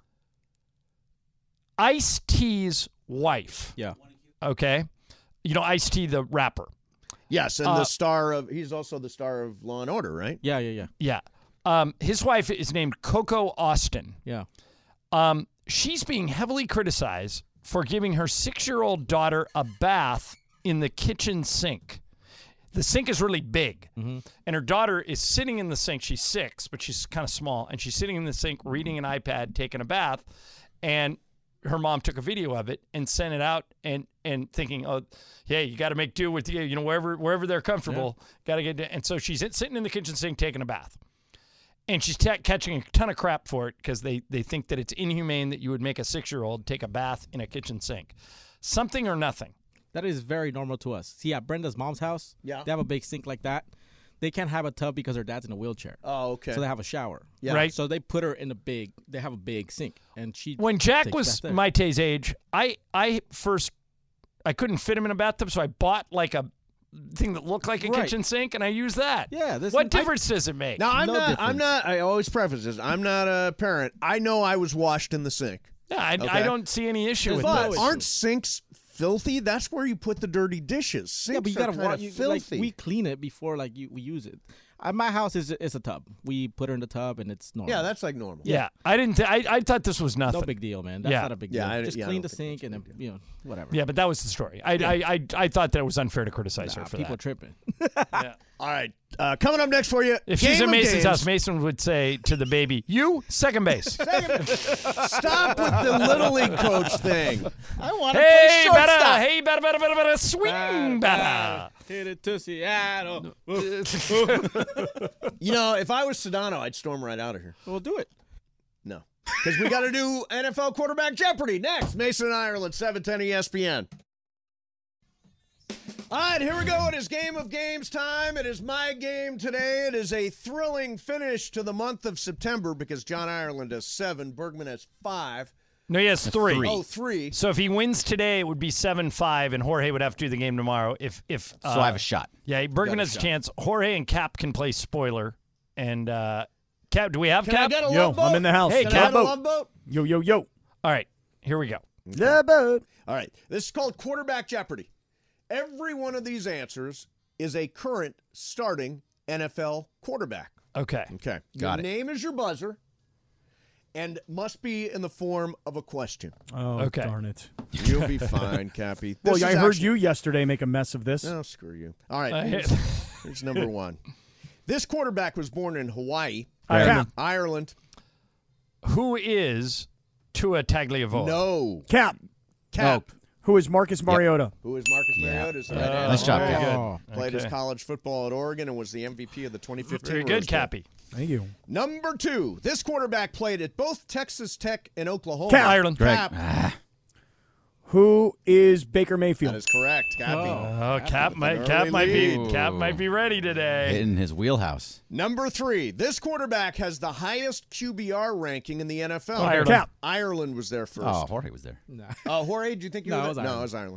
Ice-T's wife. Yeah. Okay, you know Ice-T, the rapper. Yes, and Uh, the star of he's also the star of Law and Order, right? Yeah, yeah, yeah. Yeah. Um, his wife is named Coco Austin. Yeah. Um, she's being heavily criticized for giving her six-year-old daughter a bath in the kitchen sink. The sink is really big, and her daughter is sitting in the sink. She's six, but she's kind of small, and she's sitting in the sink reading an iPad, taking a bath, and her mom took a video of it and sent it out, and and thinking, oh, hey, you got to make do with you, you know, wherever wherever they're comfortable, got to get. And so she's sitting in the kitchen sink taking a bath. And she's t- catching a ton of crap for it because they, they think that it's inhumane that you would make a six-year-old take a bath in a kitchen sink. Something or nothing. That is very normal to us. See, at Brenda's mom's house, Yeah. they have a big sink like that. They can't have a tub because her dad's in a wheelchair. Oh, okay. So they have a shower. Yeah. Right. So they put her in a big, they have a big sink. And she When Jack takes was bath there. Maite's age, I I first I couldn't fit him in a bathtub, so I bought like a thing that looked like a Right. kitchen sink, and I used that. Yeah, this- What I- difference does it make? Now I'm No not. I'm difference. not. I always preface this. I'm not a parent. I know I was washed in the sink. Yeah, I, Okay. I don't see any issue There's with no But this. issue. aren't sinks filthy? That's where you put the dirty dishes. Sinks yeah, but you are gotta kind wa- of you, like, filthy. we clean it before like you, we use it. At my house is is a tub. We put her in the tub and it's normal. yeah, that's like normal. Yeah, I didn't. Th- I I thought this was nothing. no big deal, man. That's Yeah. not a big Yeah, deal. I- Just yeah, I clean don't the think sink and that's a then big you know whatever. Yeah, but that was the story. I I I, I thought that it was unfair to criticize Nah, her for people that. tripping. Yeah. All right. Uh, coming up next for you. If Game she's in of Mason's games. house, Mason would say to the baby, "You second base." Stop with the little league coach thing. I want to Hey, play better, shortstop. hey, better, better, better, better, swing, better. Hit it to Seattle. You know, if I was Sedano, I'd storm right out of here. We'll do it. No. Because we got to do N F L quarterback Jeopardy next. Mason and Ireland, seven ten E S P N. All right, here we go. It is Game of Games time. It is my game today. It is a thrilling finish to the month of September because John Ireland has seven, Bergman has five. No, he has three. three. Oh, three. So if he wins today, it would be seven five, and Jorge would have to do the game tomorrow. If if uh, So I have a shot. Yeah, Bergman Got a has a shot. chance. Jorge and Cap can play spoiler. And uh, Cap, do we have Can I Cap? get a Yo, love boat? I'm in the house. Hey, Can Cap. I get a love boat? Yo, yo, yo. All right, here we go. Yeah, boat. All right. This is called quarterback Jeopardy. Every one of these answers is a current starting N F L quarterback. Okay. Okay. Got your it. name is your buzzer and must be in the form of a question. Oh, Okay. darn it. You'll be fine, Cappy. Well, This I is heard actually- you yesterday make a mess of this. Oh, screw you. All right. Uh, Here's, here's number one. This quarterback was born in Hawaii, Ireland. Ireland. Who is Tua Tagliavola? No. Cap. Cap. Who is Marcus Mariota? Who is Marcus Yeah. Mariota? Is the Oh, right answer. Nice job, very Cap. good. Oh. Played his Okay. college football at Oregon and was the M V P of the twenty fifteen Very Rose good, Bowl. Cappy. Thank you. Number two. This quarterback played at both Texas Tech and Oklahoma. Cap. Ireland. Greg. Cap. Ah, Who is Baker That Mayfield? is correct, Cappy. Oh, Cap with might an Cap early might be lead. Cap might be ready today. in his wheelhouse. Number three. This quarterback has the highest Q B R ranking in the N F L. Ireland. Cap. Ireland was there first. Oh, Jorge was there. Nah. Uh, Jorge, do you think you No, were it was there? No, Ireland. it was Ireland.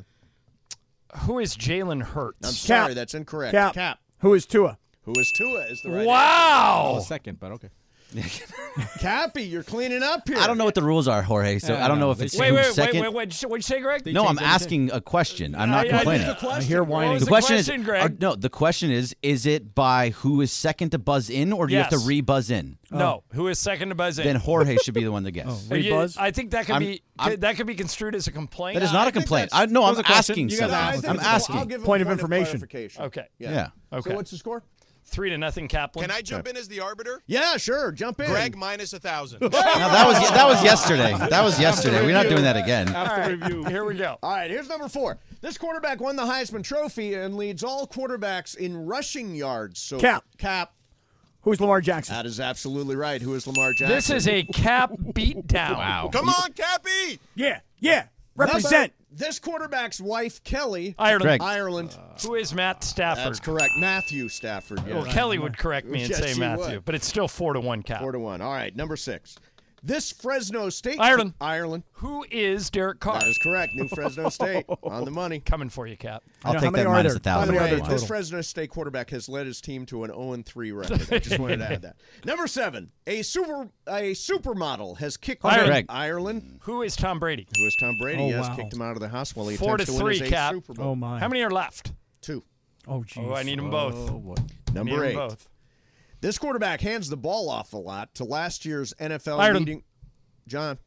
Who is Jalen Hurts? I'm sorry, that's incorrect. Cap. Cap. Who is Tua? Who is Tua is the right I Wow. was second, but okay. answer. Cappy, you're cleaning up here. I don't know what the rules are, Jorge. So Yeah, I don't I know know. if it's Wait, who's wait, wait, second. wait, wait. What'd you say, Greg? They No, I'm changed everything. asking a question. I'm not I- I- complaining. the question. I hear What whining. was The the question, question, is, Greg? uh, no. The question is: is it by who is second to buzz in, or do you have Yes. to re-buzz in? No. Who is second to buzz in? Then Jorge should be the one to guess. Oh, Are you- Rebuzz? I think that could I'm- be I'm- that could be construed as a complaint. That is I not a think complaint. that's- I, no, that I'm was a question. asking. You No, guys something. I asked. think I'm it's a- I'll asking. give him Point a of information. clarification. Okay. Yeah. Okay. So what's the score? Three to nothing, Kaplan. Can I jump in as the arbiter? Yeah, sure. Jump in. Greg minus a thousand. No, that was that was yesterday. That was yesterday. We're not doing that again. After review. Here we go. All right, here's number four. This quarterback won the Heisman Trophy and leads all quarterbacks in rushing yards. So Cap. Cap. Who is Lamar Jackson? That is absolutely right. Who is Lamar Jackson? This is a Cap beatdown. Wow. Come on, Cappy. Yeah, yeah. Represent. This quarterback's wife, Kelly. Ireland. Greg. Ireland. Who is Matt Stafford? That's correct. Matthew Stafford. Yeah. Well, Kelly would correct me and Yes, say she Matthew, would. but it's still four to one, Cap. Four to one. All right, number six. This Fresno State. Ireland. Ireland. Who is Derek Carr? That is correct. New Fresno State on the money. Coming for you, Cap. I'll know, take how many that are minus there? a By thousand. the How many way, are there this total? Fresno State quarterback has led his team to an oh and three record. I just wanted to add that. Number seven, a super a supermodel has kicked Ireland. Greg. Ireland. Who is Tom Brady? Who is Tom Brady? Oh, Yes, wow. kicked him out of the house while he Four attempts to to win three, his Cap. eighth Super Bowl. Oh, my. How many are left? Two. Oh, jeez. Oh, I need them both. Oh, boy. Number Need 'em eight. both. This quarterback hands the ball off a lot to last year's N F L Ireland. leading. John.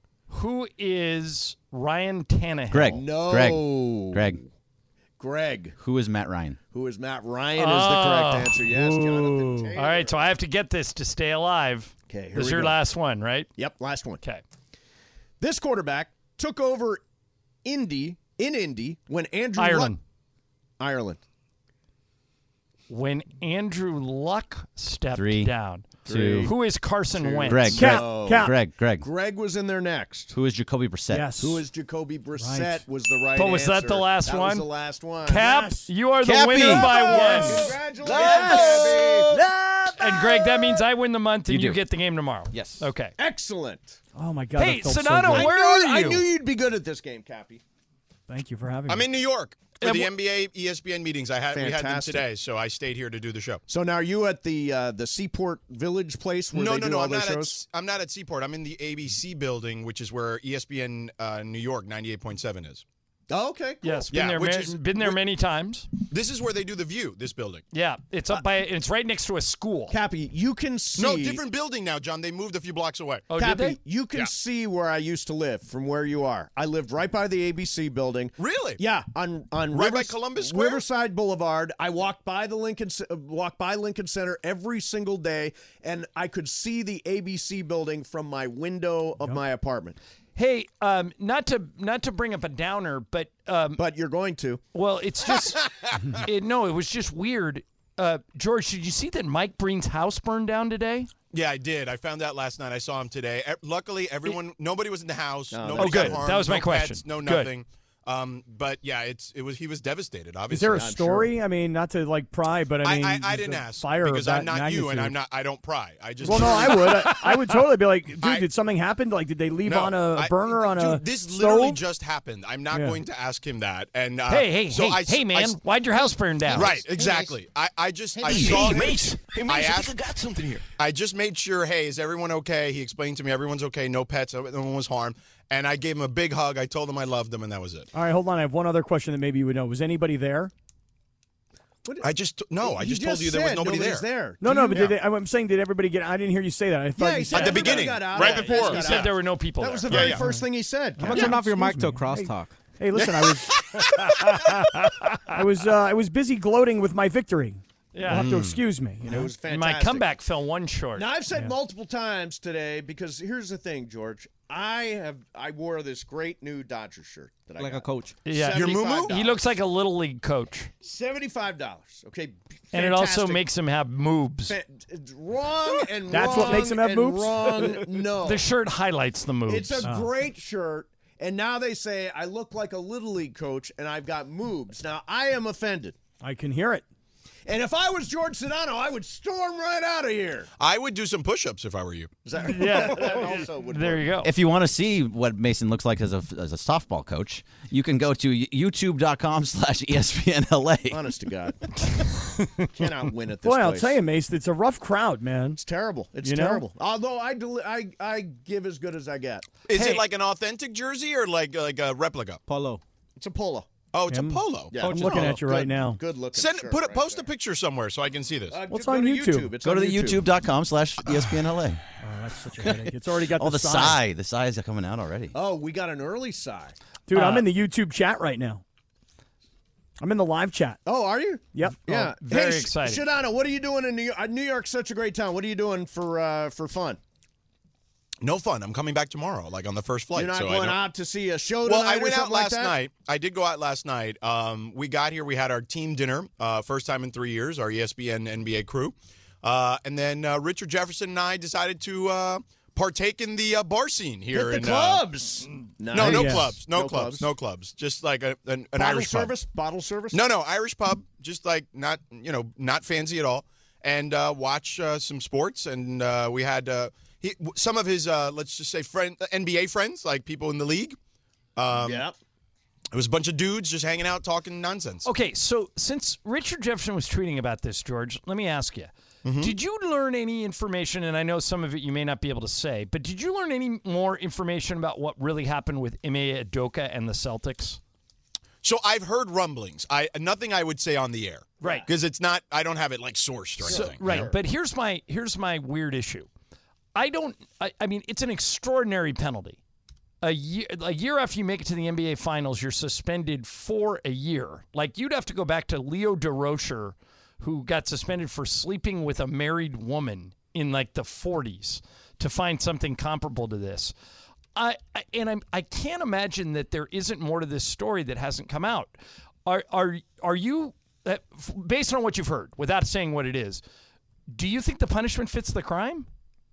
Who is Ryan Tannehill? Greg. No. Greg. Greg. Greg. Who is Matt Ryan? Who is Matt Ryan is the Oh. correct answer. Yes, Jonathan Taylor. All right, so I have to get this to stay alive. Okay, here This is we your go. last one, right? Yep, last one. Okay. This quarterback took over Indy in Indy when Andrew Ireland. Luck, Ireland. When Andrew Luck stepped Three. down. Two. Who is Carson Wentz? Greg. Cap. No. Cap. Greg. Greg. Greg was in there next. Who is Jacoby Brissett? Yes. Who is Jacoby Brissett Right. was the right But was that answer. the last that one? was the last one. Cap, Yes. you are the Cappy. winner by Yes. one. Congratulations, Yes. Gabby. And Greg, that means I win the month and You you, do. get the game tomorrow. Yes. Okay. Excellent. Oh, my God. Hey, that felt so Sonato, good. where I knew, are I you? knew you'd be good at this game, Cappy. Thank you for having I'm me. in New York for Yeah, the wh- N B A E S P N meetings. I had we had them Fantastic. today, so I stayed here to do the show. So now are you at the uh, the Seaport Village place where no, they no, do no. all I'm their not shows? at I'm not at Seaport. I'm in the A B C building, which is where E S P N uh, New York ninety-eight point seven is. Oh, okay. Cool. Yes, been Yeah, there. which ma- is- been there which- many times. This is where they do the View. This building. Yeah, it's up by. It's right next to a school. Cappy, you can see. No, different building now, John. They moved a few blocks away. Oh, did Cappy, they? you can Yeah. see where I used to live from where you are. I lived right by the A B C building. Really? Yeah, on on Right by Rivers- Columbus Square? Riverside Boulevard. I walked by the Lincoln C- uh, walked by Lincoln Center every single day, and I could see the A B C building from my window of my apartment. Hey, um, not to not to bring up a downer, but um, But you're going to. well, it's just it, no, it was just weird. Uh, George, did you see that Mike Breen's house burned down today? Yeah, I did. I found out last night. I saw him today. E- Luckily, everyone, nobody was in the house. No, Nobody Oh, good. got harmed. That was my no question. Pets, no Good. nothing. Um, but yeah, it's it was he was devastated. Obviously, Is there a I'm story? I mean, not to like pry, but I I, mean, I, I just didn't a ask fire because of I'm that not you and magnitude. I'm not. I don't pry. I just Well, no, I would. I, I would totally be like, dude, I- did something happen? Like, did they leave No, on a I- burner on dude, a This stove? literally just happened. I'm not Yeah. going to ask him that. And uh, hey, hey, so hey, I, hey, I- man, why'd your house burn down? Right, exactly. I, I just I Hey, saw hey, him. Mace. Hey, Mace, I I, asked. think I got something here. I just made sure. Hey, is everyone okay? He explained to me everyone's okay. No pets. No one was harmed. And I gave him a big hug. I told him I loved him, and that was it. All right, hold on. I have one other question that maybe you would know. Was anybody there? I just no. I You just told you there was said nobody there. nobody's there. No, Do no, you- but did they, I'm saying, did everybody get? I didn't hear you say that. I thought Yeah, you he said said At the everybody beginning, got out. right Yeah, before. He got said out. there were no people That there. was the Yeah, very yeah. first thing he said. I'm gonna Yeah. turn off your mic excuse till me. Hey. crosstalk. Hey, listen, I was, I was, uh, I was busy gloating with my victory. Yeah. You'll have to excuse me. You It know, was My fantastic. comeback fell one short. Now I've said multiple times today because here's the thing, George. I have I wore this great new Dodger shirt that I Like got. a coach. Yeah. Your seventy-five moo-moo? dollars. He looks like a little league coach, seventy-five dollars. Okay, and it also fantastic. makes him have moves. Fa- it's wrong and That's wrong what makes him have and moves? Wrong, no. The shirt highlights the moves. It's a great shirt, and now they say I look like a little league coach and I've got moves. Now I am offended. I can hear it. And if I was George Sedano, I would storm right out of here. I would do some push-ups if I were you. Is that, Yeah. that also would There work. you go. If you want to see what Mason looks like as a as a softball coach, you can go to youtube.com slash ESPNLA. Honest to God. Cannot win at this Boy, I'll place. tell you, Mace, it's a rough crowd, man. It's terrible. It's You know? terrible. Although I, deli- I I give as good as I get. Is Hey. it like an authentic jersey or like like a replica? Polo. It's a polo. Oh, it's Him? a polo. Yeah, I'm looking at you right Good- now. Good looking. Send shirt put a, right post there. a picture somewhere so I can see this. Uh, What's go on to YouTube? It's Go on to the youtube.com slash ESPNLA. Oh, that's such a headache. It's already got Oh, the, the sign. sigh. The sigh is coming out already. Oh, we got an early sigh. Dude, I'm Uh, in the YouTube chat right now. I'm in the live chat. Oh, are you? Yep. Yeah. very hey, exciting. Shadano, what are you doing in New York? Uh, New York's such a great town. What are you doing for uh, for fun? No fun. I'm coming back tomorrow, like on the first flight. You're not so I going don't- out to see a show Well, tonight I or went out something like last that? night. I did go out last night. Um, we got here. We had our team dinner, uh, first time in three years. Our E S P N N B A crew, uh, and then uh, Richard Jefferson and I decided to uh, partake in the uh, bar scene here. Hit the in, clubs. Uh, Nice. no, no Yes. clubs, no, No clubs, clubs. no clubs. Just like a, an, an Bottle Irish pub. service. Bottle service. No, no, Irish pub. Just like not, you know, not fancy at all. And uh, watch uh, some sports. And uh, we had uh, he, w- some of his, uh, let's just say, friend N B A friends, like people in the league. Um, Yeah. It was a bunch of dudes just hanging out talking nonsense. Okay, so since Richard Jefferson was tweeting about this, George, let me ask you. Mm-hmm. Did you learn any information, and I know some of it you may not be able to say, but did you learn any more information about what really happened with Ime Udoka and the Celtics? So I've heard rumblings. I nothing I would say on the air, Right. Because it's not. I don't have it like sourced or So, anything. right, but here's my here's my weird issue. I don't. I, I mean, it's an extraordinary penalty. A year, a year after you make it to the N B A Finals, you're suspended for a year. Like you'd have to go back to Leo DeRocher, who got suspended for sleeping with a married woman in like the forties, to find something comparable to this. I, I and I'm I can't imagine that there isn't more to this story that hasn't come out. Are are are you uh, f- based on what you've heard, without saying what it is? Do you think the punishment fits the crime?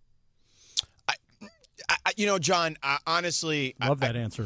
I, I, you know, John. Uh, honestly, Love I, that answer.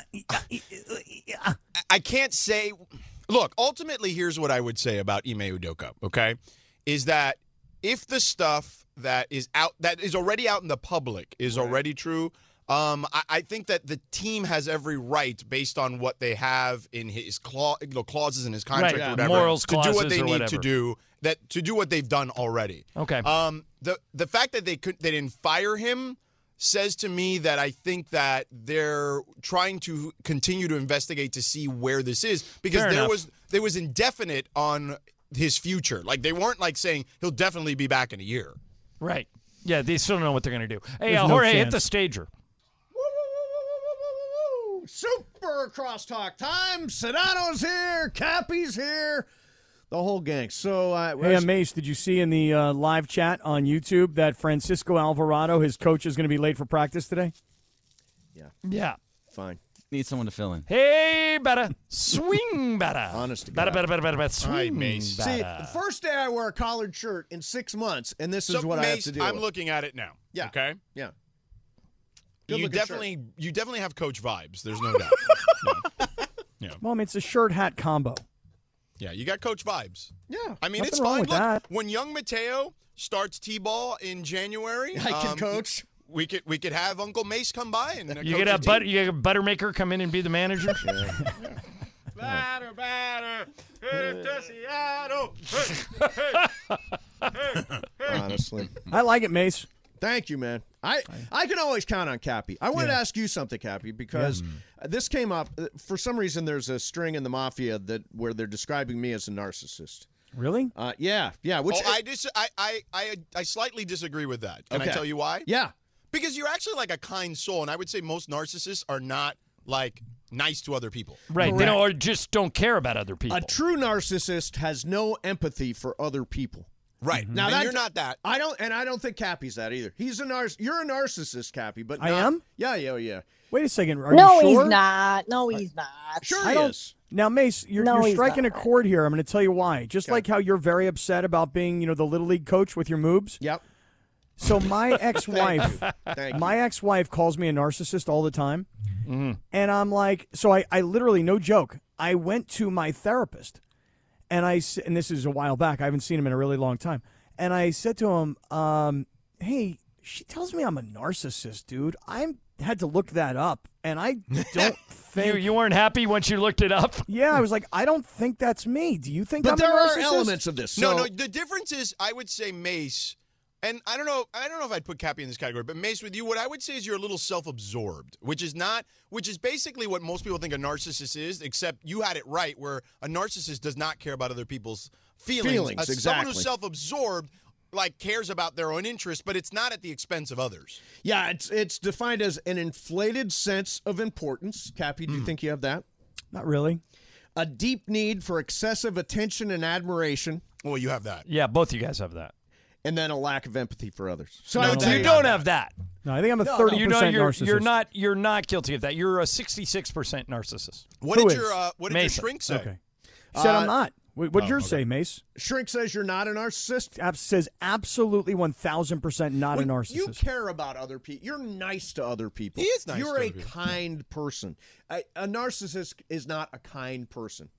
I, I can't say. Look, ultimately, here's what I would say about Ime Udoka. Okay, is that if the stuff that is out that is already out in the public is already true. Um, I, I think that the team has every right, based on what they have in his clause, you know, clauses in his contract, Right, yeah, or whatever, morals to do clauses what they or need whatever. to do. That to do what they've done already. Okay. Um, the the fact that they could they didn't fire him says to me that I think that they're trying to continue to investigate to see where this is because Fair there enough. was there was indefinite on his future. Like they weren't like saying he'll definitely be back in a year. Right. Yeah, they still don't know what they're going to do. Hey, There's uh, no Jorge, hit chance. the stager. Super crosstalk time. Sedano's here. Cappy's here. The whole gang. So, uh, Hey, uh, Mace, did you see in the uh, live chat on YouTube that Francisco Alvarado, his coach, is going to be late for practice today? Yeah. fine. Need someone to fill in. Hey, better swing better. Honest to Better, God. better, better, better, better. All right, Swing Mace. See, better. the first day I wear a collared shirt in six months, and this is So, what I have Mace, to deal I'm with. looking at it now. Yeah. Okay. Yeah. You Good-looking definitely, you definitely have coach vibes. There's no doubt. Yeah. Well, I mean, it's a shirt-hat combo. Yeah, you got coach vibes. Yeah. I mean, Nothing it's wrong fine. with Look, that. when young Mateo starts t-ball in January, I can um, coach. We could we could have Uncle Mace come by and uh, You coach get the a team. butter, you get a buttermaker come in and be the manager. Batter, batter, hit it to Seattle. Honestly. I like it, Mace. Thank you, man. I, I can always count on Cappy. I wanted Yeah. to ask you something, Cappy, because this came up. uh, For some reason, there's a string in the Mafia that where they're describing me as a narcissist. Really? Uh, yeah, yeah. Which oh, I, dis- I, I, I, I slightly disagree with that. Can Okay. I tell you why? yeah. Because you're actually like a kind soul, and I would say most narcissists are not like nice to other people. Right. They don't, or just don't care about other people. A true narcissist has no empathy for other people. Right. Now and that- you're not that. I don't, and I don't think Cappy's that either. He's a nar. You're a narcissist, Cappy, but I not- am? Yeah, yeah, yeah. Wait a second. Are No, you sure? he's not. No, he's not. Sure, I he don't- is. Now, Mace, you're, No, you're he's striking a not. chord here. I'm going to tell you why. Just Okay. like how you're very upset about being, you know, the little league coach with your moobs. Yep. So my ex-wife, Thank you. my ex-wife calls me a narcissist all the time, and I'm like, so I, I literally, no joke, I went to my therapist, and I, s- and this is a while back. I haven't seen him in a really long time, and I said to him, um, "Hey, she tells me I'm a narcissist, dude. I had to look that up, and I don't think." you, you weren't happy once you looked it up? Yeah, I was like, I don't think that's me. Do you think But I'm there a are narcissist? elements of this. No, So- no. The difference is, I would say Mace, and I don't know, I don't know if I'd put Cappy in this category, but Mace, with you, what I would say is you're a little self-absorbed, which is not, which is basically what most people think a narcissist is, except you had it right, where a narcissist does not care about other people's feelings. Feelings, Uh, Someone who's exactly. self-absorbed, like, cares about their own interests, but it's not at the expense of others. Yeah, it's it's defined as an inflated sense of importance. Cappy, do you think you have that? Not really. A deep need for excessive attention and admiration, Well, you have that. Yeah, both you guys have that. and then a lack of empathy for others. So I No, would no, say You don't have that. No, I think I'm a No, no. thirty You know, percent you're, narcissist. you're not. You're not guilty of that. You're a sixty-six percent narcissist. What Who did is? your uh, what did Mason. your shrink say? Okay. Said Uh, I'm not. What would oh, yours okay. say, Mace? Shrink says you're not a narcissist. Ab- says absolutely one thousand percent not a When narcissist. You care about other people. You're nice to other people. He is nice You're to a other people. kind person. A, a narcissist is not a kind person.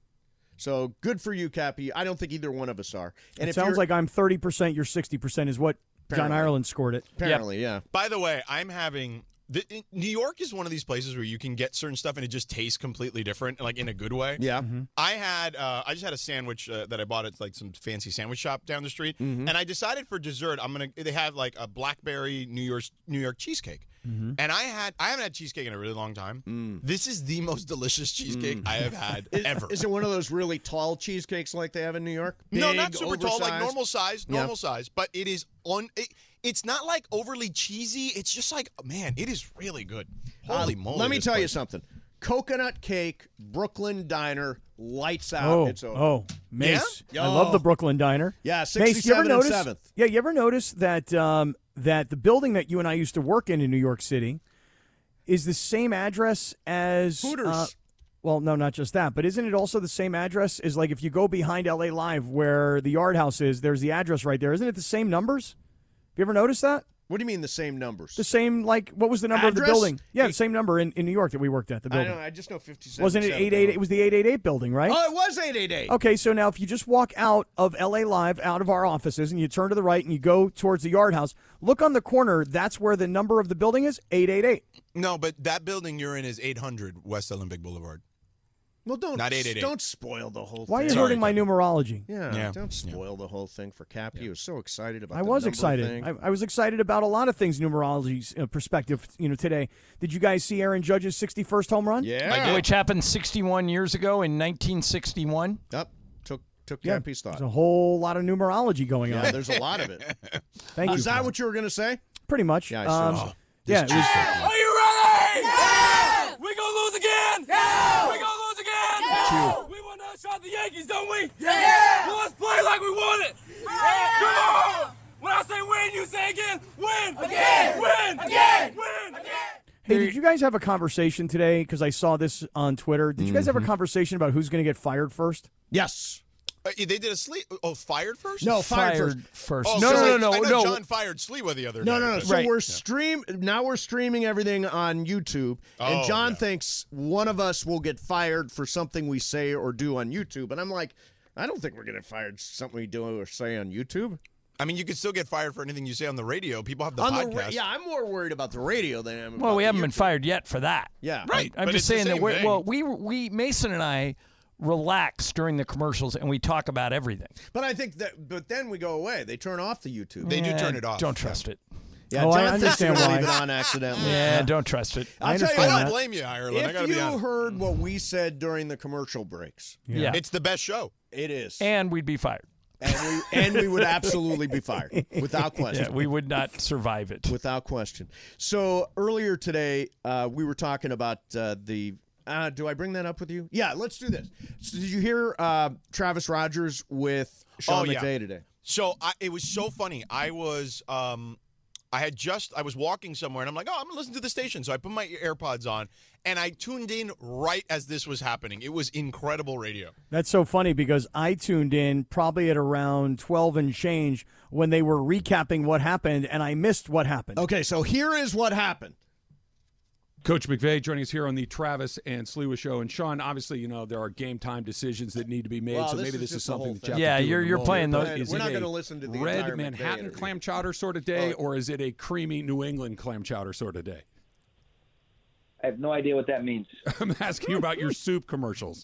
So good for you, Cappy. I don't think either one of us are. And it if sounds you're- like I'm thirty percent, you're sixty percent is what John Apparently. Ireland scored it. apparently, yeah. By the way, I'm having the, in- New York is one of these places where you can get certain stuff and it just tastes completely different, like in a good way. Yeah. I had uh, I just had a sandwich uh, that I bought at like some fancy sandwich shop down the street, Mm-hmm. and I decided for dessert I'm gonna they have like a blackberry New York New York cheesecake, Mm-hmm. and I had I haven't had cheesecake in a really long time. Mm. This is the most delicious cheesecake I have had ever. Is it one of those really tall cheesecakes like they have in New York? No, Big, not super tall, like oversized? normal size, Yeah. normal size. But it is on. It, it's not like overly cheesy. It's just like, man, it is really good. Holy Uh, moly! Let me this tell you place. something. Coconut cake, Brooklyn Diner, lights out. Oh, It's over. oh, Mace. Yeah? I love the Oh. Brooklyn Diner. Yeah, Mace, you ever sixty-seven and notice? seventh. Yeah, you ever notice that um, that the building that you and I used to work in in New York City is the same address as Hooters. uh, well, no, not just that, but isn't it also the same address as like if you go behind L A Live where the Yard House is? There's the address right there. Isn't it the same numbers? Have you ever noticed that? What do you mean the same numbers? The same, like, what was the number of Address? the building? Yeah, the same number in, in New York that we worked at, the I building. don't know. I just know fifty-seven. Wasn't it eight eight eight? It was the eight eight eight building, right? Oh, it was eight eight eight. Okay, so now if you just walk out of L A Live, out of our offices, and you turn to the right and you go towards the Yard House, look on the corner. That's where the number of the building is, eight eight eight. No, but that building you're in is eight hundred West Olympic Boulevard. Well, don't Not eight eight eight. don't spoil the whole Why are thing. you hurting my numerology? Yeah, Yeah. don't spoil the whole thing for Cappy. He was so excited about. I the was number excited. thing. I, I was excited about a lot of things, numerology's uh, perspective. You know, today. Did you guys see Aaron Judge's sixty-first home run? yeah, Which happened sixty-one years ago in nineteen sixty-one. Yep. Took took Yeah, Cappy's thought. There's a whole lot of numerology going on. Yeah, there's a lot of it. Thank you. Is for that what you were going to say? Pretty much. Yeah, I saw Um, that. yeah, it was, Are you ready? Yeah! We gonna lose again? Yeah! We gonna lose again? Yeah! We want to shot the Yankees, don't we? Yeah! Well, let's play like we want it. Yeah! Come on! When I say win, you say again. Win! Again! Win! Again! Win! Again! Hey, did you guys have a conversation today? Because I saw this on Twitter. Did you guys have Mm-hmm. a conversation about who's going to get fired first? Yes. Uh, they did a Slee. Oh, fired first? No, fired, Fired first. first. Oh, no, so no, like, no, I no, know no. John fired Sliwa the other No, day. no, no. but- So Right. we're stream now. We're streaming everything on YouTube, and Oh, John yeah. thinks one of us will get fired for something we say or do on YouTube, and I'm like, I don't think we're getting fired for something we do or say on YouTube. I mean, you could still get fired for anything you say on the radio. People have the on podcast. the ra- yeah, I'm more worried about the radio than I am. Well, about we the haven't been YouTube. fired yet for that. Yeah, Right. I'm but just it's the saying that same we're thing. well, we we Mason and I relax during the commercials and we talk about everything. But I think that, but then we go away. They turn off the YouTube. They do Eh, turn it off. Don't trust it. yeah, Oh, I John thinks they're understand gonna why. leave it on accidentally. Yeah, don't trust it. I'll I tell you understand I what. don't that. blame you, Ireland. I If gotta be you honest. heard what we said during the commercial breaks, Yeah. It's the best show. it is, And we'd be fired. and we and we would absolutely be fired without question. Yeah, we would not survive it. Without question. So earlier today, uh, we were talking about uh, the. Uh, do I bring that up with you? Yeah, let's do this. So did you hear uh, Travis Rogers with Sean Oh, yeah. McVay today? So I, it was so funny. I was, um, I had just, I was walking somewhere, and I'm like, oh, I'm gonna listen to the station. So I put my AirPods on, and I tuned in right as this was happening. It was incredible radio. That's so funny because I tuned in probably at around twelve and change when they were recapping what happened, and I missed what happened. Okay, so here is what happened. Coach McVay joining us here on the Travis and Sliwa Show. And Sean, obviously, you know, there are game time decisions that need to be made. Well, so this maybe is this is just the whole something that you thing. have Yeah, to do you're- in the you're moment. playing those- But is We're it not a gonna listen to the red entire McVay Manhattan interview. clam chowder sort of day, Oh. or is it a creamy New England clam chowder sort of day? I have no idea what that means. I'm asking you about your soup commercials.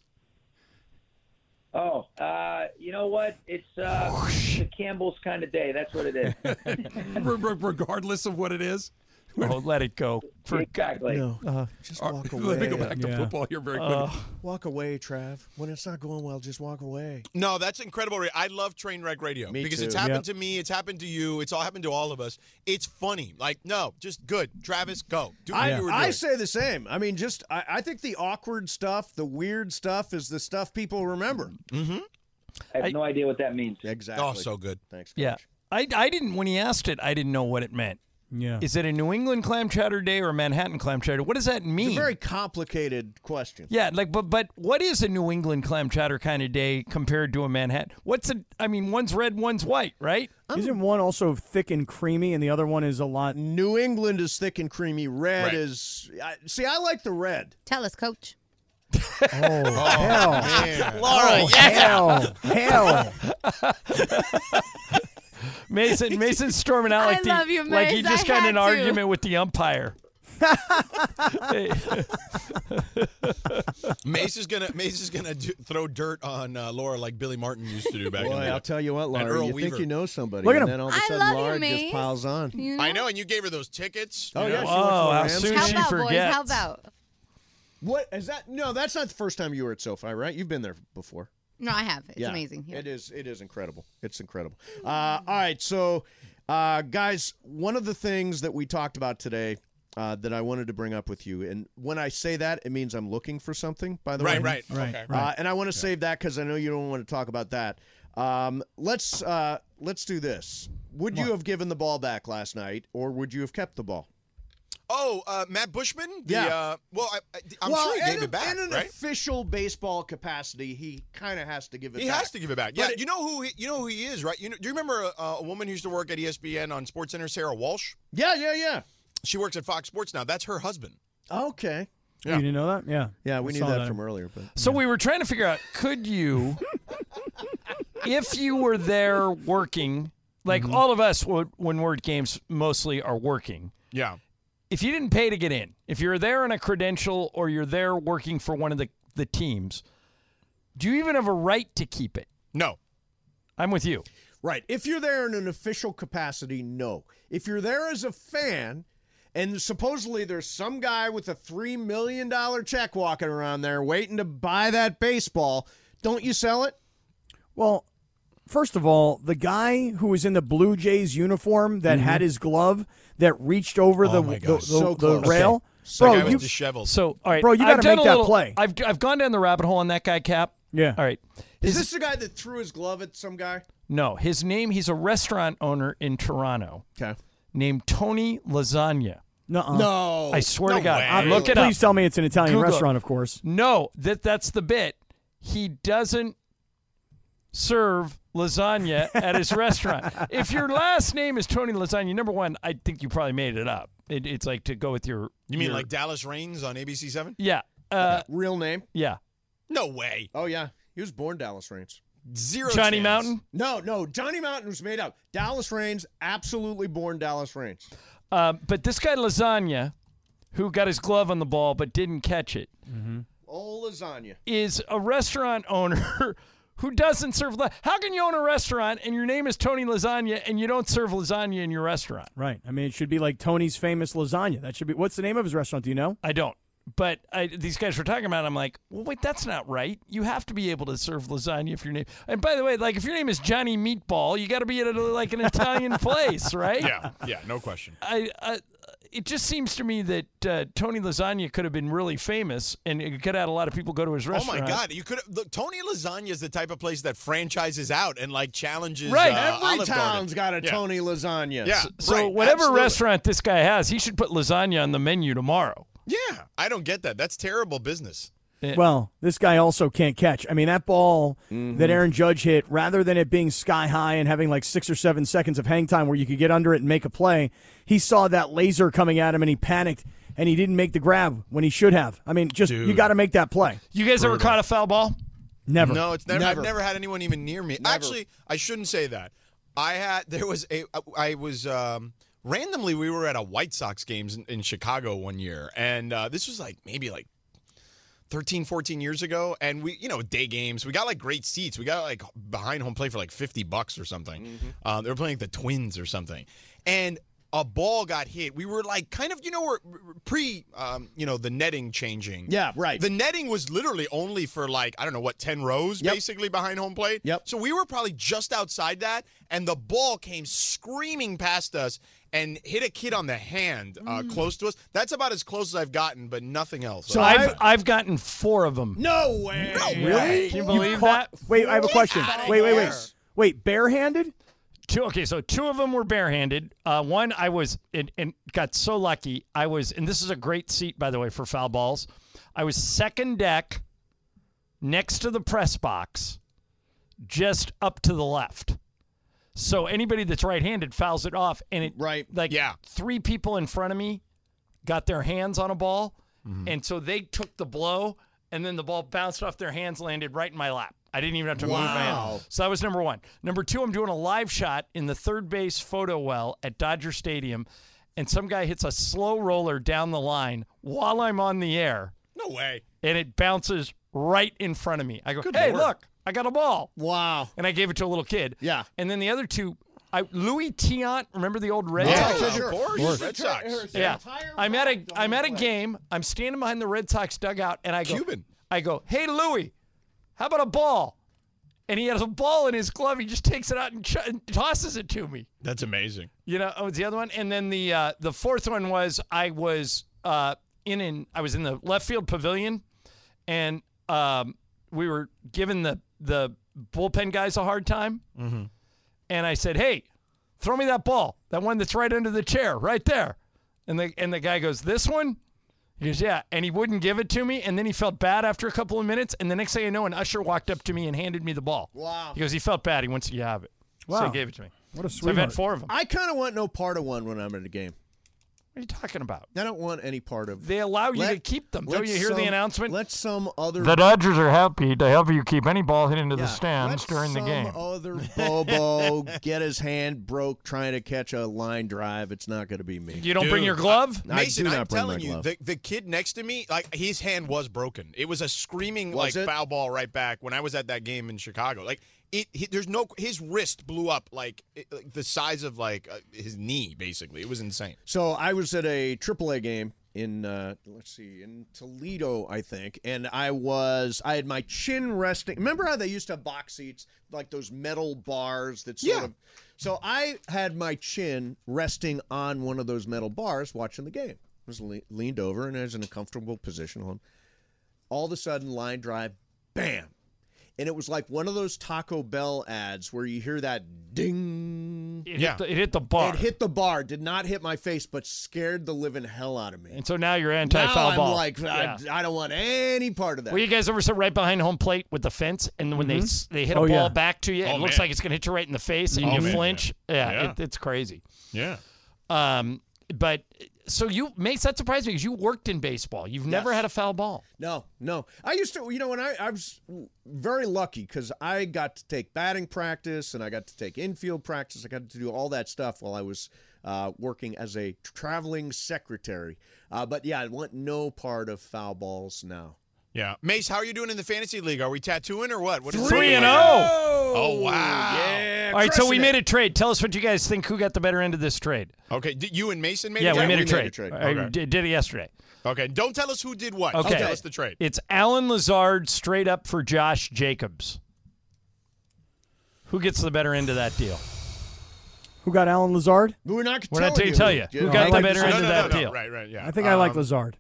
Oh, uh, you know what? It's uh, the Campbell's kind of day. That's what it is. Re- re- regardless of what it is. Oh, let it go. For exactly. No, uh, just All walk right, away. let me go back to Yeah. football here very quick. Uh, Walk away, Trav. When it's not going well, just walk away. No, that's incredible. ra- I love train wreck radio Me because too. it's happened to me. It's happened to you. It's all happened to all of us. It's funny. Like, no, just good. Travis, go. Do what I, you were I doing. say the same. I mean, just I, I think the awkward stuff, the weird stuff, is the stuff people remember. Mm-hmm. I have I- no idea what that means. Exactly. Oh, so good. Thanks. Coach. yeah. I, I didn't, when he asked it, I didn't know what it meant. Yeah. Is it a New England clam chowder day or a Manhattan clam chowder? What does that mean? It's a very complicated question. Yeah, like, but but what is a New England clam chowder kind of day compared to a Manhattan? What's a? I mean, one's red, one's white, right? Isn't one also thick and creamy, and the other one is a lot? New England is thick and creamy. Red Right. is. I, see, I like the red. Tell us, Coach. Oh, hell. Man. Laura, Oh, hell. Hell. Mason, Mason's storming out like I the, love you, like he Mace. just I got in an had to. argument with the umpire. Mace is gonna Mace is gonna do, throw dirt on uh, Laura like Billy Martin used to do back in Boy, the day. I'll tell you what, And Laura. Earl You Weaver. think you know somebody, Look at and him. then all of a I sudden love you, Laura just Mace. piles on. You know? I know, and you gave her those tickets. Oh, you yeah, know? she went to Whoa, the how Rams. soon How she about, boys? forgets. How about? What is that? No, that's not the first time you were at SoFi, right? You've been there before. No, I have. It's Yeah. amazing. Yeah. It is. It is incredible. It's incredible. Uh, all right, so uh, guys, one of the things that we talked about today uh, that I wanted to bring up with you, and when I say that, it means I'm looking for something. By the Right, way, right, Right, okay. right. Uh, and I want to save that because I know you don't want to talk about that. Um, let's uh, let's do this. Would you have given the ball back last night, or would you have kept the ball? Oh, uh, Matt Bushman. The, Yeah. Uh, well, I, I, I'm well, sure he gave in, it back. in an right? official baseball capacity, he kind of has to give it. He back. has to give it back. But Yeah, it- you know who he, you know who he is, right? You know, do you remember a, a woman who used to work at E S P N on SportsCenter, Sarah Walsh? Yeah, yeah, yeah. She works at Fox Sports now. That's her husband. Okay. You didn't know that? Yeah. Yeah, we I knew saw that, from earlier. But So we were trying to figure out, could you, if you were there working, like Mm-hmm. all of us would, when we're at games mostly are working, Yeah. if you didn't pay to get in, if you're there on a credential or you're there working for one of the the teams, do you even have a right to keep it? No. I'm with you. Right. If you're there in an official capacity, no. If you're there as a fan, and supposedly there's some guy with a three million dollars check walking around there waiting to buy that baseball, don't you sell it? Well, first of all, the guy who was in the Blue Jays uniform that Mm-hmm. had his glove that reached over Oh the my the, gosh. the, So the close. rail. Okay. Bro, That guy was you, disheveled. So, all right. Bro, you I've gotta done make a that little- play. I've, I've gone down the rabbit hole on that guy, Cap. Yeah. All right. Is His- this the guy that threw his glove at some guy? No, his name, he's a restaurant owner in Toronto Okay. named Tony Lasagna. Nuh-uh. No. I swear No to God. way. I Look it up. Please tell me it's an Italian Google it. restaurant, of course. No, that that's the bit. He doesn't serve lasagna at his restaurant. If your last name is Tony Lasagna, number one, I think you probably made it up. It, it's like to go with your. You mean your- like Dallas Reigns on A B C seven? Yeah. Uh, Real name? yeah. No way. Oh, yeah. He was born Dallas Reigns. Zero Johnny chance. Mountain. No, no. Johnny Mountain was made up. Dallas Reigns, absolutely born Dallas Reigns. Uh, but this guy Lasagna, who got his glove on the ball but didn't catch it, Oh, lasagna. is a restaurant owner who doesn't serve. La- How can you own a restaurant and your name is Tony Lasagna and you don't serve lasagna in your restaurant? Right. I mean, it should be like Tony's Famous Lasagna. That should be. What's the name of his restaurant? Do you know? I don't. But I, these guys were talking about it. I'm like, well, wait, that's not right. You have to be able to serve lasagna if your name. And by the way, like if your name is Johnny Meatball, you got to be at a, like an Italian place, right? Yeah, yeah, no question. I, I, it just seems to me that uh, Tony Lasagna could have been really famous, and it could have had a lot of people go to his Oh restaurant. my God! You could look. Tony Lasagna is the type of place that franchises out and like challenges. Right. uh, Every Olive town's Garden. got a Yeah. Tony Lasagna. Yeah. So right, whatever absolutely. restaurant this guy has, he should put lasagna on the menu tomorrow. Yeah, I don't get that. That's terrible business. Well, this guy also can't catch. I mean, that ball that Aaron Judge hit, rather than it being sky high and having like six or seven seconds of hang time where you could get under it and make a play, he saw that laser coming at him and he panicked and he didn't make the grab when he should have. I mean, just you Dude. got to make that play. You guys ever caught a foul ball? Never. No, it's never, Never. I've never had anyone even near me. Actually, I shouldn't say that. I had there was a I was um, randomly we were at a White Sox games in, in Chicago one year, and uh, this was like maybe like thirteen, fourteen years ago, and we you know day games we got like great seats. We got like behind home plate for like fifty bucks or something. Mm-hmm. Uh, they were playing the Twins or something, and a ball got hit. We were like kind of, you know, we're pre, um, you know, the netting changing. Yeah, right. The netting was literally only for like, I don't know what, ten rows Yep. basically behind home plate. Yep. So we were probably just outside that, and the ball came screaming past us and hit a kid on the hand uh, Mm. close to us. That's about as close as I've gotten, but nothing else. So I've I've gotten four of them. No way. No Really? Can you believe caught- that? Wait, I have a question. outta Wait, wait, here. wait. Wait, barehanded? Two. Okay, so two of them were barehanded. Uh, one I was and, and got so lucky. I was, and this is a great seat by the way for foul balls. I was second deck, next to the press box, just up to the left. So anybody that's right-handed fouls it off, and it Right. like Yeah. three people in front of me got their hands on a ball, and so they took the blow, and then the ball bounced off their hands, landed right in my lap. I didn't even have to move my Wow. hand. So that was number one. Number two, I'm doing a live shot in the third base photo well at Dodger Stadium, and some guy hits a slow roller down the line while I'm on the air, No way. and it bounces right in front of me. I go, Good hey, Lord. look, I got a ball. Wow. And I gave it to a little kid. Yeah. And then the other two, I, Louis Tiant, remember the old Red Yeah, Sox? of course. Red Sox. Yeah. I'm at a I'm at a game. I'm standing behind the Red Sox dugout, and I go, Cuban. I go, hey Louis, how about a ball? And he has a ball in his glove. He just takes it out and, ch- and tosses it to me. That's amazing. You know, oh, it's the other one. And then the uh, the fourth one was I was uh, in in I was in the left field pavilion, and um, we were giving the the bullpen guys a hard time. Mm-hmm. And I said, hey, throw me that ball, that one that's right under the chair, right there. And the and the guy goes, this one? He goes, yeah. And he wouldn't give it to me. And then he felt bad after a couple of minutes. And the next thing I know, an usher walked up to me and handed me the ball. Wow. He goes, he felt bad. He wants you to have it. So Wow. he gave it to me. What a So I've had sweetheart. four of them. I kind of want no part of one when I'm at a game. What are you talking about? I don't want any part of. They allow you Let- to keep them. let Don't you hear some- the announcement? Let some other. The Dodgers are happy to help you keep any ball hit into Yeah, the stands let during the some game. other Bobo get his hand broke trying to catch a line drive. It's not going to be me. You don't bring your glove? I Mason, do not I'm bring telling my you, glove. the, the kid next to me, like his hand was broken. It was a screaming Was like it? foul ball right back when I was at that game in Chicago. Like it, he, there's no his wrist blew up like, it, like the size of like uh, his knee. Basically, it was insane. So I was at a triple A game in uh, let's see, in Toledo, I think, and I was I had my chin resting. Remember how they used to have box seats, like those metal bars that sort Yeah. of. So I had my chin resting on one of those metal bars watching the game. I was le- leaned over and I was in a comfortable position. All of a sudden, line drive, bam. And it was like one of those Taco Bell ads where you hear that ding. It, hit the, it hit the bar. It hit the bar. Did not hit my face, but scared the living hell out of me. And so now you're anti-foul now I'm ball. like, Yeah. I, I don't want any part of that. Well, you guys ever sit right behind home plate with the fence, and when they s they hit a Oh, ball yeah. back to you, Oh, it looks man. like it's going to hit you right in the face, and Oh, you man, flinch? Yeah, Yeah. It, it's crazy. Yeah. Um, but so you, Mace, that surprised me because you worked in baseball. You've never Yes. had a foul ball. No, no. I used to, you know, when I, I was very lucky because I got to take batting practice and I got to take infield practice. I got to do all that stuff while I was uh, working as a traveling secretary. Uh, but yeah, I want no part of foul balls now. Yeah. Mace, how are you doing in the fantasy league? Are we tattooing or what? What is Three it? and oh. Oh, wow. Yeah. All right, so we crushing made it. a trade. Tell us what you guys think. Who got the better end of this trade? Okay. Did you and Mason made yeah, a we trade? made, we a, made trade. a trade. I Okay. did, did it yesterday. Okay. Don't tell us who did what. Okay. Just tell us the trade. It's Alan Lazard straight up for Josh Jacobs. Who gets the better end of that deal? Who got Alan Lazard? We're not We're not telling going to tell who. you. You Who know, got I the like better to- end no, of no, that no, deal? no. Right, right, yeah. I think I like Um, Lazard.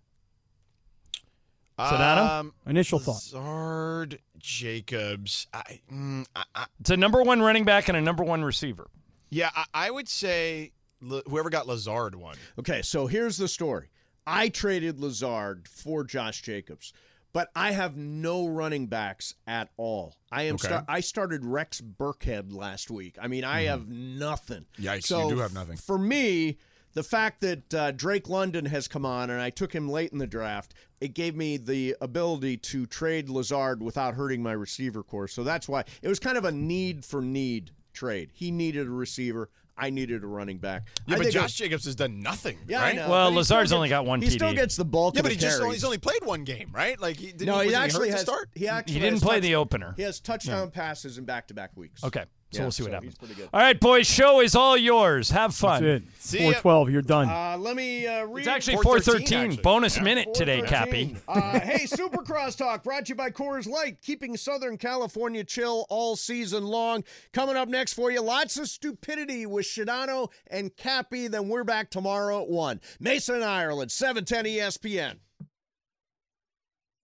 Sedano? Um, Initial thought. Lazard Jacobs. I, mm, I, I, It's a number one running back and a number one receiver. yeah, I, I would say L- whoever got Lazard won. Okay, so here's the story. I traded Lazard for Josh Jacobs, but I have no running backs at all. I am. Okay. Star- I started Rex Burkhead last week. I mean, I have nothing. Yikes, So you do have nothing. For me, the fact that uh, Drake London has come on and I took him late in the draft, it gave me the ability to trade Lazard without hurting my receiver core. So that's why it was kind of a need for need trade. He needed a receiver. I needed a running back. Yeah, I but think Josh it- Jacobs has done nothing. Yeah, right? I know. Well, but he still Lazard's only gets- got one He T D. still gets the bulk Yeah, of but the he just only, carries. he's only played one game, right? Like he didn't. No, he, he was actually hurt has. to start. He actually He didn't has play touch- the opener. He has touchdown passes in back-to-back weeks. Okay, so Yeah, we'll see what so happens. he's pretty good. All right, boys, show is all yours. Have fun. That's it. See four ya. twelve. You're done. Uh, let me uh, read. It's actually four four thirteen, thirteen. actually. Bonus Yeah. minute today, Cappy. Uh, hey, Supercross Talk brought to you by Coors Light, keeping Southern California chill all season long. Coming up next for you, lots of stupidity with Shadano and Cappy. Then we're back tomorrow at one. Mason, Ireland, seven ten E S P N.